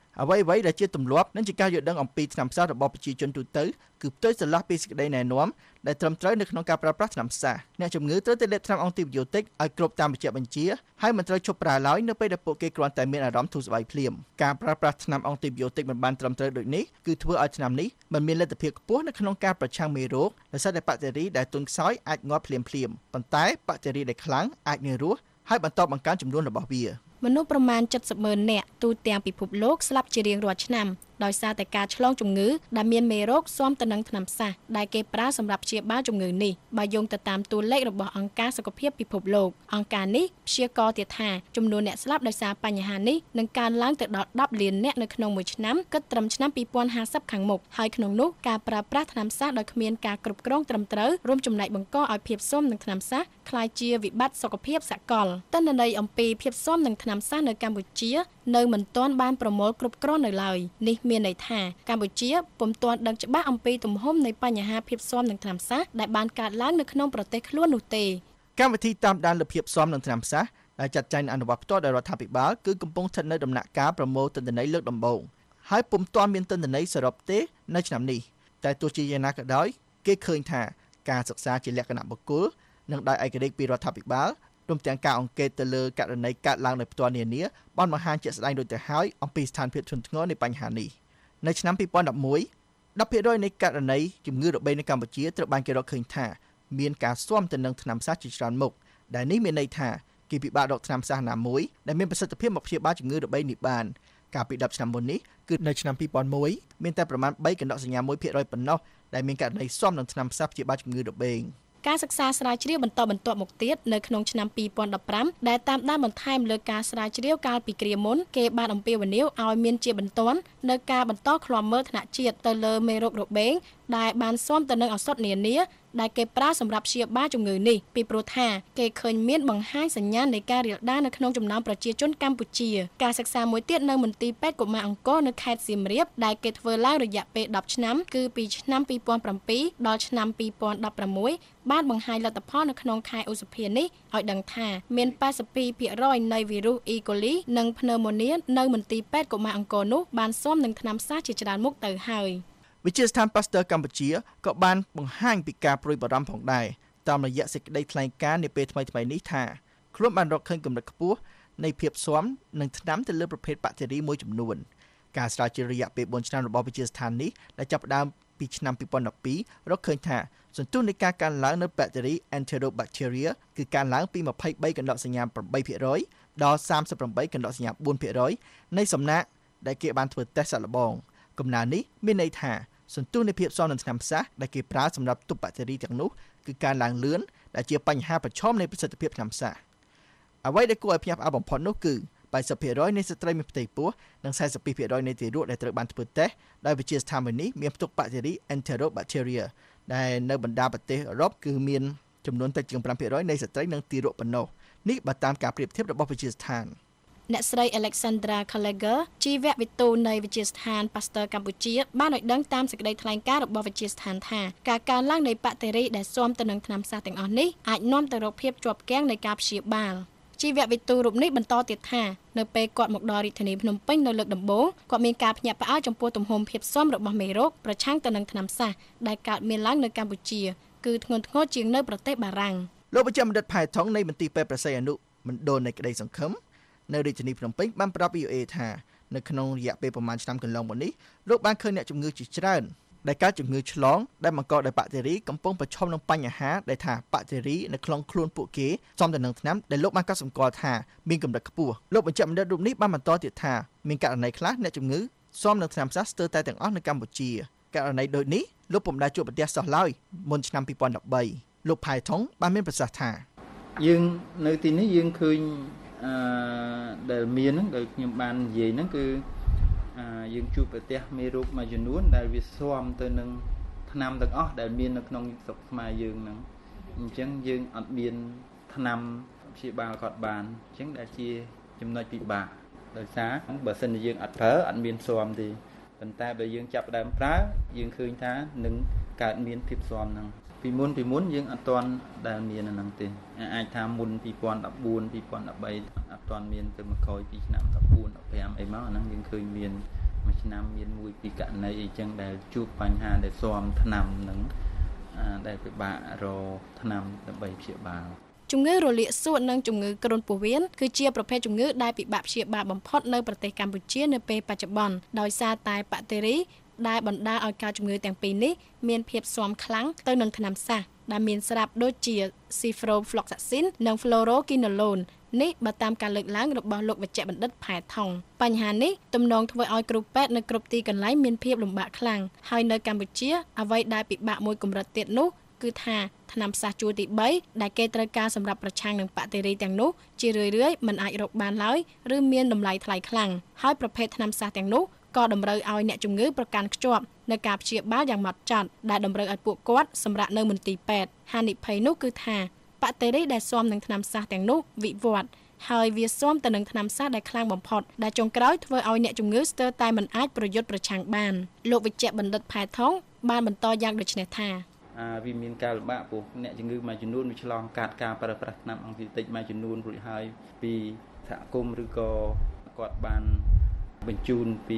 G: អ្វីៗដែលជាទម្លាប់និងជាការយល់ដឹងអំពីថ្នាំផ្សះរបស់ប្រជាជនទូទៅគឺផ្ទុយស្រឡះពីសេចក្តីណែនាំដែលត្រឹមត្រូវនៅក្នុងការប្រើប្រាស់ថ្នាំផ្សះអ្នកជំងឺត្រូវតែលេបថ្នាំអង់ទីប៊ីយោទិកឲ្យគ្រប់តាមបញ្ជាបញ្ជាហើយមិនត្រូវឈប់ប្រើឡើយនៅពេលដែលពួកគេគ្រាន់តែមានអារម្មណ៍ធូរស្បើយភ្លាមការប្រើប្រាស់ថ្នាំអង់ទីប៊ីយោទិកមិនបានត្រឹមត្រូវដូចនេះគឺធ្វើឲ្យថ្នាំនេះមិនមានលទ្ធភាពខ្ពស់នៅក្នុងការប្រឆាំងមេរោគដោយសារតែបាក់តេរីដែលទន់ខ្សោយអាចងាប់ភ្លាមៗប៉ុន្តែបាក់តេរីដែលខ្លាំងអាចនៅរស់ហើយបន្តបង្កើនចំនួនរបស់វា
F: មនុស្សប្រមាណเจ็ดสิบម៉ឺននាក់ទូទាំងពិភពលោកស្លាប់ជារៀងរាល់ឆ្នាំដោយសារតែការឆ្លងជំងឺដែលមានមេរោគស៊ាំទៅនឹងថ្នាំផ្សះដែលគេប្រើសម្រាប់ព្យាបាលជំងឺនេះបើយោងទៅតាមតួលេខរបស់អង្គការសុខភាពពិភពលោកអង្គការនេះព្យាករណ៍ទៀតថាចំនួនអ្នកស្លាប់ដោយសារបញ្ហានេះនឹងកើនឡើងទៅដល់ដប់លាននាក់នៅក្នុងមួយឆ្នាំគិតត្រឹមឆ្នាំពីរពាន់ហាសិបខាងមុខហើយក្នុងនោះការប្រើប្រាស់ថ្នាំផ្សះដោយគ្មានការគ្រប់គ្រងត្រឹមត្រូវរួមចំណែកបង្កឲ្យភាពស៊ាំនឹងថ្នាំផ្សះក្លាយជាវិបត្តិសុខភាពសកលទិន្នន័យអំពីភាពស៊ាំនឹងថ្នាំផ្សះនៅកម្ពុជានៅមិនទាន់បានប្រមូលគ្រប់គ្រាន់នៅឡើយនេះមានន័យថាកម្ពុជាពុំទាន់ដឹងច្បាស់អំពីទំហំនៃបញ្ហាភាពស៊ាំនឹងថ្នាំផ្សះដែលបានកើតឡើងនៅក្នុងប្រទេសខ្លួននោះទេ
G: កម្មវិធីតាមដានលើភាពស៊ាំនឹងថ្នាំផ្សះដែលចាត់ចែងអនុវត្តផ្ទាល់ដោយរដ្ឋាភិបាលគឺកំពុងស្ថិតនៅដំណាក់កាលប្រមូលទិន្នន័យលើកដំបូងហើយពុំទាន់មានទិន្នន័យសរុបទេនៅឆ្នាំនេះតែទោះជាយ៉ាងណាក៏ដោយគេឃើញថាការសិក្សាជាលក្ខណៈបុគ្គលនិងដោយឯករាជ្យពីរដ្ឋាភិបាលព្រមទាំងការអង្កេតទៅលើករណីកើតឡើងដោយផ្ទាល់នានាបានបង្ហាញជាក់ស្ដែងដូចទៅហើយអំពីស្ថានភាពធ្ងន់ធ្ងរនៃបញ្ហានេះនៅឆ្នាំពីរពាន់ដប់មួយ ដប់ភាគរយនៃករណីជំងឺរបេងនៅកម្ពុជាត្រូវបានគេរកឃើញថាមានការស៊ាំទៅនឹងថ្នាំផ្សះជាច្រើនមុខដែលនេះមានន័យថាគេពិបាករកថ្នាំផ្សះណាមួយដែលមានប្រសិទ្ធភាពមកព្យាបាលជំងឺរបេងនេះបានកាលពីដប់ឆ្នាំមុននេះគឺនៅឆ្នាំពីរពាន់មួយមានតែប្រមាណបីកណ្ដកសញ្ញាមួយភាគរយប៉ុណ្ណោះដែលមានករណីស៊ាំនឹងថ្នាំផ្សះព្យាបាលជំងឺរបេង
F: ការសិក្សាស្រាវជ្រាវបន្តបន្ទាប់មកទៀតនៅក្នុងឆ្នាំពីរពាន់ដប់ប្រាំដែលតាមដានបន្ថែមលើការស្រាវជ្រាវកាលពីគ្រាមុនគេបានអំពាវនាវឲ្យមានជាបន្ទាន់នៅការបន្តឃ្លាំមើលថ្នាក់ជាតិទៅលើមេរោគរបេងដែលបានស៊ាំទៅនឹងឱសថនានាដែលគេប្រើសម្រាប់ព្យាបាលជំងឺនេះពីព្រោះថាគេឃើញមានបង្ហាញសញ្ញានៃការរាលដាលនៅក្នុងចំណោមប្រជាជនកម្ពុជាការសិក្សាមួយទៀតនៅមន្ទីរពេទ្យកុមារអង្គរនៅខេត្តសៀមរាបដែលគេធ្វើឡើងរយៈពេលដប់ឆ្នាំគឺពីឆ្នាំពីរពាន់ប្រាំពីរដល់ឆ្នាំពីរពាន់ដប់ប្រាំមួយបានបង្ហាញលទ្ធផលនៅក្នុងខែឧសភានេះឲ្យដឹងថាមានប៉ែតសិបពីរភាគរយនៃវីរុស E. coli និង pneumonia នៅមន្ទីរពេទ្យកុមារអង្គរនោះបានស៊ាំនឹងថ្នាំផ្សះជាច្រើនមុខទៅហើយ
G: វិទ្យាស្ថាន Pasteur កម្ពុជាក៏បានបង្ហាញពីការព្រួយបារម្ភផងដែរតាមរយៈសេចក្តីថ្លែងការណ៍នាពេលថ្មីៗនេះថាខ្លួនបានរកឃើញកម្រិតខ្ពស់នៃភាពស៊ាំនឹងថ្នាំទៅលើប្រភេទបាក់តេរីមួយចំនួនការស្រាវជ្រាវរយៈពេលបួនឆ្នាំរបស់វិទ្យាស្ថាននេះដែលចាប់ផ្ដើមពីឆ្នាំពីរពាន់ដប់ពីររកឃើញថាសន្ទុះនៃការកើនឡើងនៅបាក់តេរី Enterobacteria គឺកើនឡើងពីម្ភៃបីកណ្ដកសញ្ញាប្រាំបីភាគរយដល់សាមសិបប្រាំបីកណ្ដកសញ្ញាបួនភាគរយនៃសំណាក់ដែលគេបានធ្វើតេស្តសាកល្បងកំណើននេះមានន័យថាសន្ទុះនៃភាពស៊ាំនឹងថ្នាំផ្សះដែលគេប្រើសម្រាប់ទប់បាក់តេរីទាំងនោះគឺកើនឡើងលឿនដែលជាបញ្ហាប្រឈមនៃប្រសិទ្ធភាពថ្នាំផ្សះអ្វីដែលគួរឲ្យភ្ញាក់ផ្អើលបំផុតនោះគឺបែបសិបភាគរយនៃស្ត្រីមានផ្ទៃពោះនិងសែនសិបពីរភាគរយនៃទារកដែលត្រូវបានធ្វើតេស្តដោយវិទ្យាស្ថានមួយនេះមានផ្ទុកបាក់តេរី Enterobacteria ដែលនៅបណ្ដាប្រទេសអឺរ៉ុបគឺមានចំនួនតិចជាងប្រាំភាគរយនៃស្ត្រីនិងទារកប៉ុណ្ណោះនេះបើតាមការប្រៀបធៀបរបស់វិទ្យាស្ថាន
F: អ្នកស្រី Alexandra Kaleger ជីវវិទូនៃវិទ្យាស្ថាន Pasteur កម្ពុជាបានឲ្យដឹងតាមសេចក្តីថ្លែងការណ៍របស់វិទ្យាស្ថានថាការកើនឡើងនៃបាក់តេរីដែលស៊ាំទៅនឹងថ្នាំផ្សះទាំងអស់នេះអាចនាំទៅរកភាពជាប់គាំងនៃការព្យាបាលជីវវិទូរូបនេះបន្តទៀតថានៅពេលគាត់មកដល់រាជធានីភ្នំពេញនៅលើកដំបូងគាត់មានការភ្ញាក់ផ្អើលចំពោះទំហំភាពស៊ាំរបស់មេរោគប្រឆាំងទៅនឹងថ្នាំផ្សះដែលកើតមានឡើងនៅកម្ពុជាគឺធ្ងន់ធ្ងរជាងនៅប្រទេសបារាំង
G: លោកវិជ្ជបណ្ឌិតផែថងនៃមន្ទីរពេទ្យប្រស័យអនុមណ្ឌលនៃក្តីសង្ឃឹមនៅរាជធានីភ្នំពេញបានប្រាប់ វី អូ អេ ថានៅក្នុងរយៈពេលប្រមាណឆ្នាំកន្លងមកនេះលោកបានឃើញអ្នកជំងឺជាច្រើនដែលកើតជំងឺឆ្លងដែលបង្កដោយបាក់តេរីកំពុងប្រឈមនឹងបញ្ហាដែលថាបាក់តេរីនៅក្នុងខ្លួនពួកគេស៊ាំទៅនឹងថ្នាំដែលលោកបានកត់សម្គាល់ថាមានកម្រិតខ្ពស់លោកបញ្ជាក់បណ្ឌិតរូបនេះបានបន្តទៀតថាមានករណីខ្លះអ្នកជំងឺស៊ាំនឹងថ្នាំផ្សះស្ទើរតែទាំងអស់នៅកម្ពុជាករណីដូចនេះលោកពុំដែលជួបប្រទះសោះឡើយមុនឆ្នាំពីរពាន់ដប់បីលោកផៃថងបានមានប្រសាសន៍ថា
T: យើងនៅទីនេះយើងឃើញអឺដែលមានហ្នឹងដែលខ្ញុំបាននិយាយហ្នឹងគឺអឺយើងជួបប្រទះមេរោគមួយចំនួនដែលវាស៊ាំទៅនឹងថ្នាំទាំងអស់ដែលមាននៅក្នុងស្រុកខ្មែរយើងហ្នឹងអញ្ចឹងយើងអត់មានថ្នាំព្យាបាលគាត់បានអញ្ចឹងដែលជាចំណុចពិបាកដោយសារបើសិនជាយើងអត់ប្រើអត់មានស៊ាំទេប៉ុន្តែបើយើងចាប់ផ្ដើមប្រើយើងឃើញថានឹងកើតមានភាពស៊ាំហ្នឹងពីមុនពីមុនយើងអត់ទាន់ដែលមានហ្នឹងទេអាចថាមុនពីរពាន់ដប់បួន ពីរពាន់ដប់បីអត់ទាន់មានទៅមកក្រោយពីឆ្នាំដប់បួន ដប់ប្រាំអីមកអាហ្នឹងយើងឃើញមានមួយឆ្នាំមានមួយពីករណីអីចឹងដែលជួបបញ្ហាដែលស៊ាំថ្នាំនឹងដែលពិបាករកថ្នាំដើម្បីព្យាបាល
F: ជំងឺរលាកសួតនិងជំងឺគ្រុនពោះវៀនគឺជាប្រភេទជំងឺដែលពិបាកព្យាបាលបំផុតនៅប្រទេសកម្ពុជានៅពេលបច្ចុប្បន្នដោយសារតែបាក់តេរីដែលបណ្ដាលឲ្យកើតជំងឺទាំងពីរនេះមានភាពស៊ាំខ្លាំងទៅនឹងថ្នាំសាសដែលមានស្រាប់ដូចជា Ciprofloxacin និង Fluoroquinolone នេះបើតាមការលើកឡើងរបស់លោកវេជ្ជបណ្ឌិតផែថងបញ្ហានេះទំនងធ្វើឲ្យគ្រូពេទ្យនៅគ្រប់ទីកន្លែងមានភាពលំបាកខ្លាំងហើយនៅកម្ពុជាអ្វីដែលពិបាកមួយកម្រិតទៀតនោះគឺថាថ្នាំសាសជួរទីបីដែលគេត្រូវការសម្រាប់ប្រឆាំងនឹងបាក់តេរីទាំងនោះជារឿយៗមិនអាចរកបានឡើយឬមានតម្លៃថ្លៃខ្លាំងហើយប្រភេទថ្នាំសាសទាំងនោះក៏តម្រូវឲ្យអ្នកជំងឺប្រកាន់ខ្ជាប់នៅការព្យាបាលយ៉ាងម៉ត់ចត់ដែលតម្រូវឲ្យពួកគាត់សម្រាកនៅមន្ទីរពេទ្យហានិភ័យនោះគឺថាបាក់តេរីដែលស៊ាំនឹងថ្នាំសាសទាំងនោះវិវត្តហើយវាស៊ាំទៅនឹងថ្នាំសាសដែលខ្លាំងបំផុតដែលចុងក្រោយធ្វើឲ្យអ្នកជំងឺស្ទើរតែមិនអាចប្រយុទ្ធប្រឆាំងបានលោកវិជ្ជបណ្ឌិតផែថងបានបន្តយ៉ាងដូចនេះថា
T: វាមានការលំបាកព្រោះអ្នកជំងឺមួយចំនួនវាឆ្លងកាត់ការប្រើប្រាស់ថ្នាំអង់ទីតិចមួយចំនួនរួចហើយពីសហគមន៍ឬក៏គាត់បានបញ្ជូនពី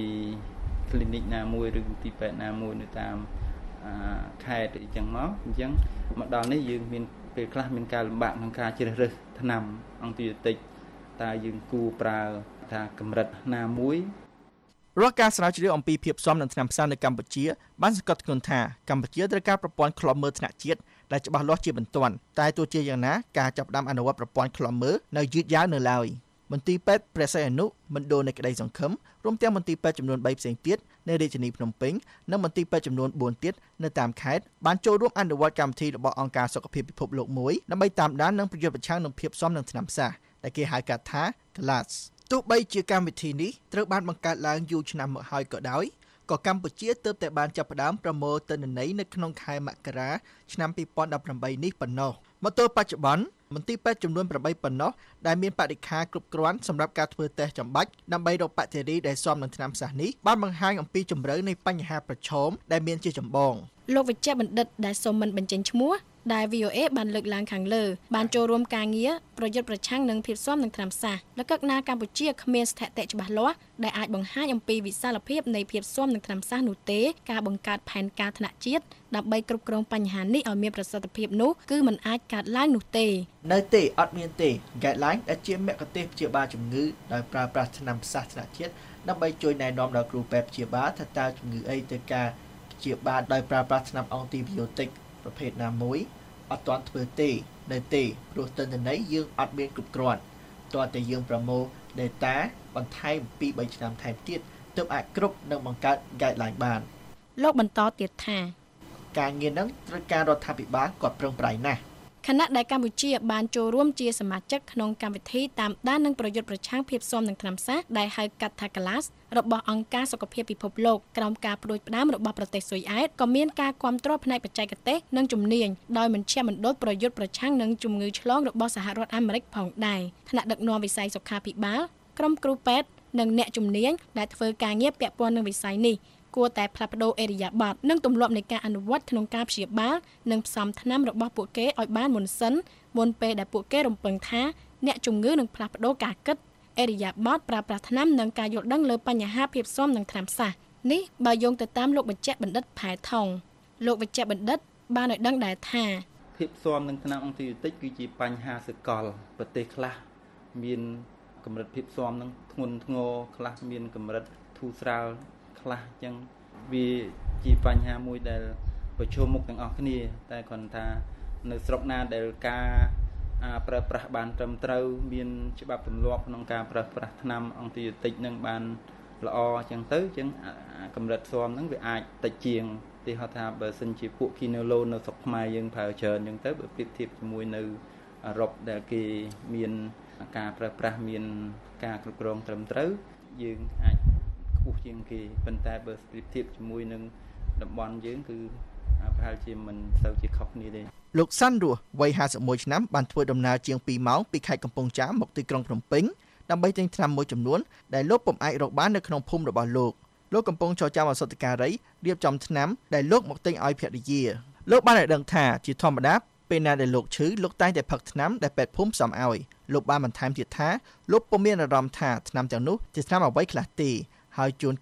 T: clinic ណាមួយឬទីពេទ្យណាមួយនៅតាមខេត្តអីចឹងមកអញ្ចឹងមកដល់នេះយើងមានពេលខ្លះមានការលំបាកក្នុងការជ្រើសរើសថ្នាំអង់ទីតិចតើយើងគួរប្រើថាកម្រិតណាមួយ
G: រាល់ការស្រាវជ្រាវអំពីភាពស៊ាំនឹងថ្នាំផ្សានៅកម្ពុជាបានសង្កត់ធ្ងន់ថាកម្ពុជាត្រូវការប្រព័ន្ធឃ្លាំមើលថ្នាក់ជាតិដែលច្បាស់លាស់ជាបន្ទាន់តែទោះជាយ៉ាងណាការចាប់ផ្ដើមអនុវត្តប្រព័ន្ធឃ្លាំមើលនៅយឺតយ៉ាវនៅឡើយមន្ទីរពេទ្យព្រះសីហនុមណ្ឌលនៃក្តីសង្ឃឹមរួមទាំងមន្ទីរពេទ្យចំនួនបីផ្សេងទៀតនៅរាជធានីភ្នំពេញនិងមន្ទីរពេទ្យចំនួនបួនទៀតនៅតាមខេត្តបានចូលរួមអនុវត្តកម្មវិធីរបស់អង្គការសុខភាពពិភពលោកមួយដើម្បីតាមដាននិងប្រយុទ្ធប្រឆាំងនឹងភាពស៊ាំនឹងថ្នាំផ្សាសដែលគេហៅកាត់ថា G L A S ទោះបីជាកម្មវិធីនេះត្រូវបានបង្កើតឡើងយូរឆ្នាំមកហើយក៏ដោយក៏កម្ពុជាទើបតែបានចាប់ផ្ដើមប្រមូលទិន្នន័យនៅក្នុងខែមករាឆ្នាំពីរពាន់ដប់ប្រាំបីនេះប៉ុណ្ណោះមកទល់បច្ចុប្បន្នមន្ទីរពេទ្យចំនួនប្រាំបីប៉ុណ្ណោះដែលមានបរិក្ខារគ្រប់គ្រាន់សម្រាប់ការធ្វើតេស្តចម្បាច់ដើម្បីរកបាក់តេរីដែលស៊ាំនឹងថ្នាំផ្សាសនេះបានបង្ហាញអំពីជម្រៅនៃបញ្ហាប្រឈមដែលមានជាចម្បង
F: លោកវិជ្ជបណ្ឌិតដែលសូមមិនបញ្ចេញឈ្មោះដែល វី អូ អេ បានលើកឡើងខាងលើបានចូលរួមការងារប្រយុទ្ធប្រឆាំងនឹងភាពស៊ាំនឹងថ្នាំផ្សាសและកឹកណាកម្ពុជាគ្មានស្ថិតិច្បាស់លាស់ដែលអាចបង្ហាញអំពីវិសាលភាពនៃភាពស៊ាំនឹងថ្នាំផ្សាសនោះទេការបង្កើតផែនការថ្នាក់ជាតិដើម្បីគ្រប់គ្រងបញ្ហានេះឲ្យមានប្រសិទ្ធភាពនោះគឺមិនអាចកើតឡើងនោះទេ
G: នៅទេអត់មានទេ guideline ដែលជាមគ្គុទ្ទេសក៍ព្យាបាលជំងឺដោយប្រើប្រាស់ថ្នាំផ្សាសថ្នាក់ជាតិដើម្បីជួយណែនាំដល់គ្រូពេទ្យព្យាបាលថាតើជំងឺអីទៅការព្យាបាលដោយប្រើប្រាស់ថ្នាំអង់ទីប៊ីយោទិកប្រភេទណាមួយអត់ទាន់ធ្វើទេនៅទេព្រោះទិន្នន័យយើងអត់មានគ្រប់គ្រាន់តើតែយើងប្រមូល data បន្ថែមពីរបីឆ្នាំថែមទៀតទើបអាចគ្រប់និងបង្កើត guideline បាន
F: លោកបន្តទៀតថា
G: ការងារនឹងត្រូវការរដ្ឋាភិបាលគាត់ប្រឹងប្រែងណាស់
F: ខណៈដែលកម្ពុជាបានចូលរួមជាសមាជិកក្នុងកម្មវិធីតាមដាននិងប្រយុទ្ធប្រឆាំងភាពស៊ាំនឹងថ្នាំផ្សាសដែលហៅកាត់ថា G L A S របស់អង្គការសុខភាពពិភពលោកក្រោមការប្រួយផ្ដាំរបស់ប្រទេសស៊ុយអែតក៏មានការគាំទ្រផ្នែកបច្ចេកទេសនិងជំនាញដោយមជ្ឈមណ្ឌលប្រយុទ្ធប្រឆាំងនឹងជំងឺឆ្លងរបស់សហរដ្ឋអាមេរិកផងដែរថ្នាក់ដឹកនាំវិស័យសុខាភិបាលក្រុមគ្រូពេទ្យនិងអ្នកជំនាញដែលធ្វើការងារពាក់ព័ន្ធនឹងវិស័យនេះគួរតែផ្លាស់ប្ដូរអេរិយាប័ត្រនិងទម្លាប់នៃការអនុវត្តក្នុងការព្យាបាលនិងផ្សំថ្នាំរបស់ពួកគេឲ្យបានមុនសិនមុនពេលដែលពួកគេរំពឹងថាអ្នកជំងឺនឹងផ្លាស់ប្ដូរការគិតអេរិយាប័ត្រប្រើប្រាស់ថ្នាំនិងការយល់ដឹងលើបញ្ហាភាពស៊ាំនឹងថ្នាំផ្សាសនេះបើយោងទៅតាមលោកវិជ្ជបណ្ឌិតផែថងលោកវិជ្ជបណ្ឌិតបានឲ្យដឹងដែរថា
T: ភាពស៊ាំនឹងថ្នាំអង់ទីប៊ីយោទិកគឺជាបញ្ហាសកលប្រទេសខ្លះមានកម្រិតភាពស៊ាំនឹងធ្ងន់ធ្ងរខ្លះមានកម្រិតធូរស្រាលខ្លះអញ្ចឹងវាជាបញ្ហាមួយដែលប្រឈមមុខទាំងអស់គ្នាតែគ្រាន់ថានៅស្រុកណាដែលការប្រើប្រាស់បានត្រឹមត្រូវមានច្បាប់ទម្លាប់ក្នុងការប្រើប្រាស់ថ្នាំអង់ទីប៊ីយោទិកនឹងបានល្អអញ្ចឹងទៅអញ្ចឹងកម្រិតស៊ាំហ្នឹងវាអាចតិចជាងទីហៅថាបើសិនជាពួកគីណូឡូនៅស្រុកខ្មែរយើងប្រើច្រើនអញ្ចឹងទៅបើប្រៀបធៀបជាមួយនៅអឺរ៉ុបដែលគេមានការប្រើប្រាស់មានការគ្រប់គ្រងត្រឹមត្រូវយើងអាចខ្ពស់ជាងគេប៉ុន្តែបើប្រៀបធៀបជាមួយនឹងតំបន់យើងគឺប្រហែលជាមិនសូវជាខុសគ្នាទេ
G: លោកសាន់រស់វ័យហាសិបមួយឆ្នាំបានធ្វើដំណើរជាងពីរម៉ោងពីខេត្តកំពង់ចាមមកទីក្រុងភ្នំពេញដើម្បីទិញថ្នាំមួយចំនួនដែលលោកពុំអាចរកបាននៅក្នុងភូមិរបស់លោកលោកកំពុងចរចាឱសថការីរៀបចំថ្នាំដែលលោកមកទិញឲ្យភរិយាលោកបានឲ្យដឹងថាជាធម្មតាពេលណាដែលលោកឈឺលោកតែងតែផឹកថ្នាំដែលពេទ្យភូមិផ្សំឲ្យលោកបានបន្ថែមទៀតថាលោកពុំមានអារម្មណ៍ថាថ្នាំទាំងនោះជាថ្នាំអ្វីខ្លះទេហើយជួនកាល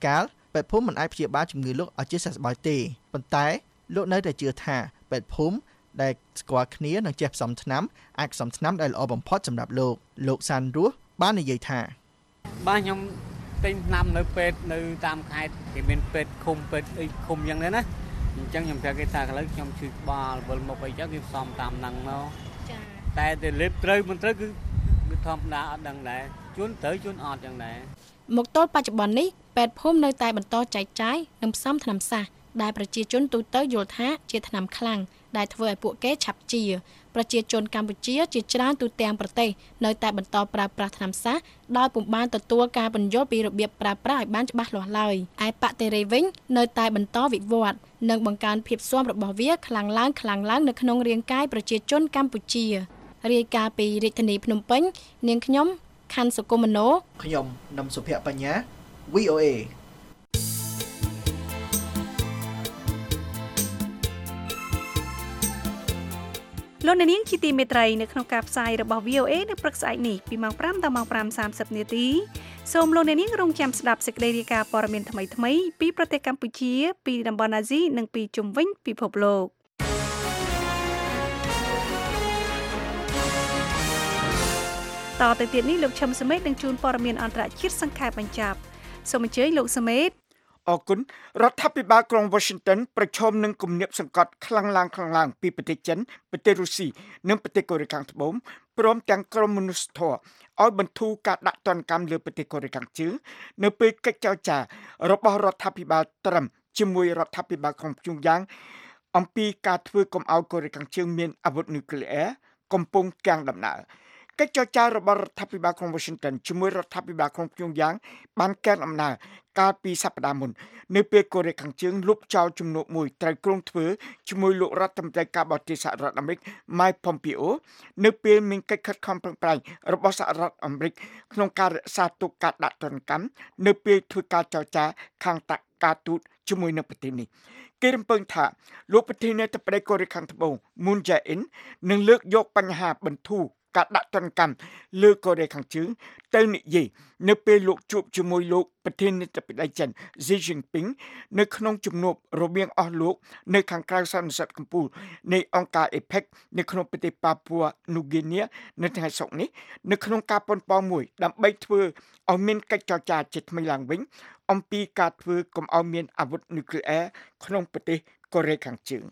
G: ពេទ្យភូមិមិនអាចព្យាបាលជំងឺលោកឲ្យជាសះស្បើយទេប៉ុន្តែលោកនៅតែជឿថាពេទ្យភូមិដែលស្គាល់គ្នានិងចេះផ្សំថ្នាំអាចផ្សំថ្នាំដែលល្អបំផុតសម្រាប់លោកលោកសានរស់បាននិយាយថា
U: បាទខ្ញុំទិញថ្នាំនៅពេទ្យនៅតាមខេត្តគេមានពេទ្យឃុំពេទ្យអីឃុំយ៉ាងនេះណាអញ្ចឹងខ្ញុំប្រាប់គេថាឥឡូវខ្ញុំឈឺក្បាលវិលមុខអីចឹងគេផ្សំតាមហ្នឹងមកចាតែទៅលេបត្រូវមិនត្រូវគឺគឺធម្មតាអត់ដឹងដែរជួនត្រូវជួនអត់ចឹងដែរ
F: មកទល់បច្ចុប្បន្ននេះពេទ្យភូមិនៅតែបន្តចែកចាយនិងផ្សំថ្នាំសាសដែលប្រជាជនទូទៅយល់ថាជាថ្នាំខ្លាំងដែលធ្វើឲ្យពួកគេឆាប់ជាប្រជាជនកម្ពុជាជាច្រើនទូទាំងប្រទេសនៅតែបន្តប្រើប្រាស់ថ្នាំសាសដោយពុំបានទទួលការបញ្យល់ពីរបៀបប្រើប្រាស់ឲ្យបានច្បាស់លាស់ឡើយឯបាក់តេរីវិញនៅតែបន្តវិវត្តនិងបង្កើនភាពស៊ាំរបស់វាខ្លាំងឡើងខ្លាំងឡើងនៅក្នុងរាងកាយប្រជាជនកម្ពុជារាយការណ៍ពីរាជធានីភ្នំពេញនាងខ្ញុំខាន់សុគមនោ
G: ខ្ញុំនឹមសុភ័ក្របញ្ញា វី អូ เอ
C: លោកអ្នកនាងជាទីមេត្រីនៅក្នុងការផ្សាយរបស់ វី អូ เอ នៅព្រឹកស្អែកនេះពីម៉ោងប្រាំដល់ម៉ោងប្រាំសាមសិបនាទីសូមលោកអ្នកនាងរងចាំស្ដាប់សេចក្តីរាយការណ៍ព័ត៌មានថ្មីៗពីប្រទេសកម្ពុជាពីតំបន់អាស៊ីនិងពីជុំវិញពិភពលោកតទៅទៀតនេះលោកឈឹមសមេតនឹងជួនព័ត៌មានអន្តរជាតិសង្ខេបបញ្ចប់សូមអញ្ជើញលោកសមេត
D: អរគុណរដ្ឋាភិបាលក្រុង Washington ប្រឈមនឹងគំនាបសង្កត់ខ្លាំងឡើងខ្លាំងឡើងពីប្រទេសចិនប្រទេសរុស្ស៊ីនិងប្រទេសកូរ៉េខាងត្បូងព្រមទាំងក្រុមមនុស្សធម៌ឲ្យបន្ធូរការដាក់ទណ្ឌកម្មលើប្រទេសកូរ៉េខាងជើងនៅពេលកិច្ចចរចារបស់រដ្ឋាភិបាលត្រឹមជាមួយរដ្ឋាភិបាលក្រុងព្យុងយ៉ាងអំពីការធ្វើកុំឲ្យកូរ៉េខាងជើងមានអាវុធនុយក្លេអ៊ែរកំពុងកាំងដំណើរកិច្ចចរចារបស់រដ្ឋាភិបាលក្រុង Washington ជាមួយរដ្ឋាភិបាលក្រុងព្យុងយ៉ាងបានកាំងដំណើរកាលពីសប្តាហ៍មុននៅពេលកូរ៉េខាងជើងលុបចោលជំនួបមួយត្រូវគ្រោងធ្វើជាមួយលោករដ្ឋមន្ត្រីការបរទេសសហរដ្ឋអាមេរិក Mike Pompeo នៅពេលមានកិច្ចខិតខំប្រឹងប្រែងរបស់សហរដ្ឋអាមេរិកក្នុងការរក្សាទុកការដាក់ទណ្ឌកម្មនៅពេលធ្វើការចរចាខាងការទូតជាមួយនឹងប្រទេសនេះគេរំពឹងថាលោកប្រធានាធិបតីកូរ៉េខាងត្បូង Moon Jae-in នឹងលើកយកបញ្ហាបន្ធូរការដាក់ទណ្ឌកម្មលើកូរ៉េខាងជើងទៅនិយាយនៅពេលលោកជួបជាមួយលោកប្រធានាធិបតីចិន Xi Jinping នៅក្នុងជំនួបរវាងអស់លោកនៅខាងក្រៅសន្និសីទកំពូលនៃអង្គការ អេផិក នៅក្នុងប្រទេសប៉ាពួរនូហ្គីនីនៅថ្ងៃសុក្រនេះនៅក្នុងការប៉ុនប៉ងមួយដើម្បីធ្វើឲ្យមានកិច្ចចរចាជាថ្មីឡើងវិញអំពីការធ្វើកុំឲ្យមានអាវុធនុយក្លេអ៊ែរក្នុងប្រទេសកូរ៉េខាងជើង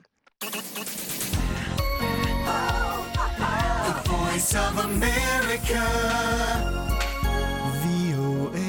B: Voice of America វី អូ เอ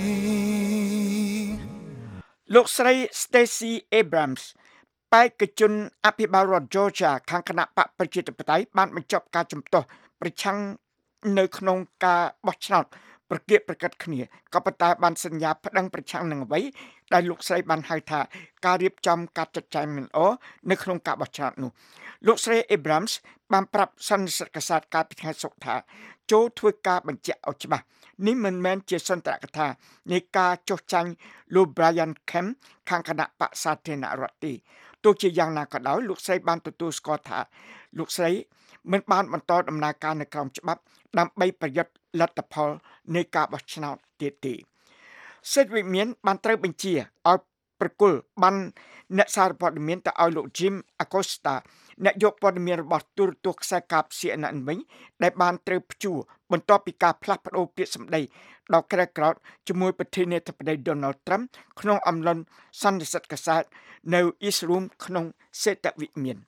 D: លោកស្រី Stacey Abrams បេក្ខជនអភិបាលរដ្ឋ Georgia ខាងគណៈបកប្រជាធិបតេយ្យបានបញ្ចប់ការជំទាស់ប្រឆាំងនៅក្នុងការបោះឆ្នោតប្រកៀកប្រកិតគ្នាក៏ប៉ុន្តែបានសន្យាប្តឹងប្រឆាំងនឹងអ្វីដែលលោកស្រីបានហៅថាការរៀបចំការចាត់ចែងមិនល្អនៅក្នុងការបោះឆ្នោតនោះលោកស្រី Abrams បានប្រាប់សន្និសីទកាសែតកាលពីថ្ងៃសុក្រថាចូលធ្វើការបញ្ជាក់ឲ្យច្បាស់នេះមិនមែនជាសន្ទរកថានៃការចុះចាញ់លោក Brian Kemp ខាងគណៈបក្សសាធារណរដ្ឋទេទោះជាយ៉ាងណាក៏ដោយលោកស្រីបានទទួលស្គាល់ថាលោកស្រីមិនបានបន្តដំណើរការនៅក្រោមច្បាប់ដើម្បីប្រយុទ្ធលទ្ធផលនៃការបោះឆ្នោតទៀតទេសិទ្ធិវិមានបានត្រូវបញ្ជាឲ្យប្រគល់បានអ្នកសារព័ត៌មានទៅឲ្យលោក Jim Acosta អ្នកយកព័ត៌មានរបស់ទូរទស្សន៍ខ្សែកាប C N N វិញដែលបានត្រូវព្យួរបន្ទាប់ពីការផ្លាស់ប្ដូរពាក្យសម្ដីដល់ក្រែក្រោតជាមួយប្រធានាធិបតី Donald Trump ក្នុងអំឡុងសន្និសីទកាសែតនៅ East Room ក្នុងសេតវិមាន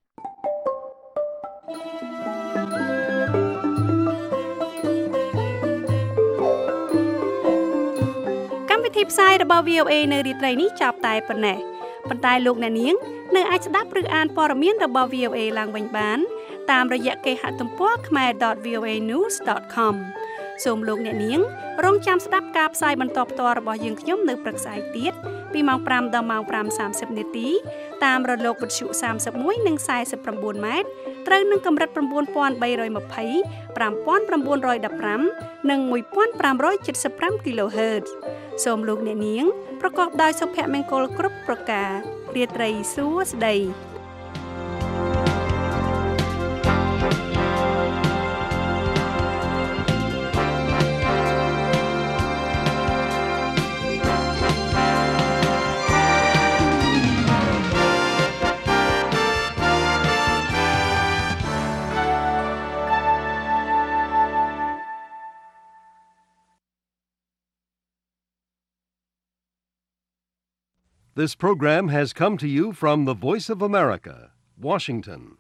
C: កម្មវិធីផ្សាយរបស់ វី អូ เอ នៅរាត្រីនេះចាប់តែប៉ុណ្ណេះប៉ុន្តែលោកអ្នកនាងនៅអាចស្ដាប់ឬអានព័ត៌មានរបស់ វី អូ เอ ឡើងវិញបានតាមរយៈគេហទំព័រ khmer dot v o a news dot com សូមលោកអ្នកនាងរងចាំស្ដាប់ការផ្សាយបន្តផ្ទាល់របស់យើងខ្ញុំនៅព្រឹកស្អែកទៀតពីម៉ោងប្រាំដល់ម៉ោងប្រាំសាមសិបនាទីតាមរលកវិទ្យុសាមសិបមួយនិងសាយសិបប្រាំបួនម៉ែត្រត្រូវនឹងកម្រិត៩,៣២០ ៥,៩១៥ និង១,៥៧៥ kHz សូមលោកអ្នកនាងប្រកបដោយសុភមង្គលគ្រប់ប្រការរាត្រីសួស្តី
A: This program has come to you from the Voice of America, Washington.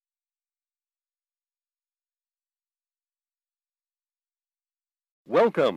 A: Welcome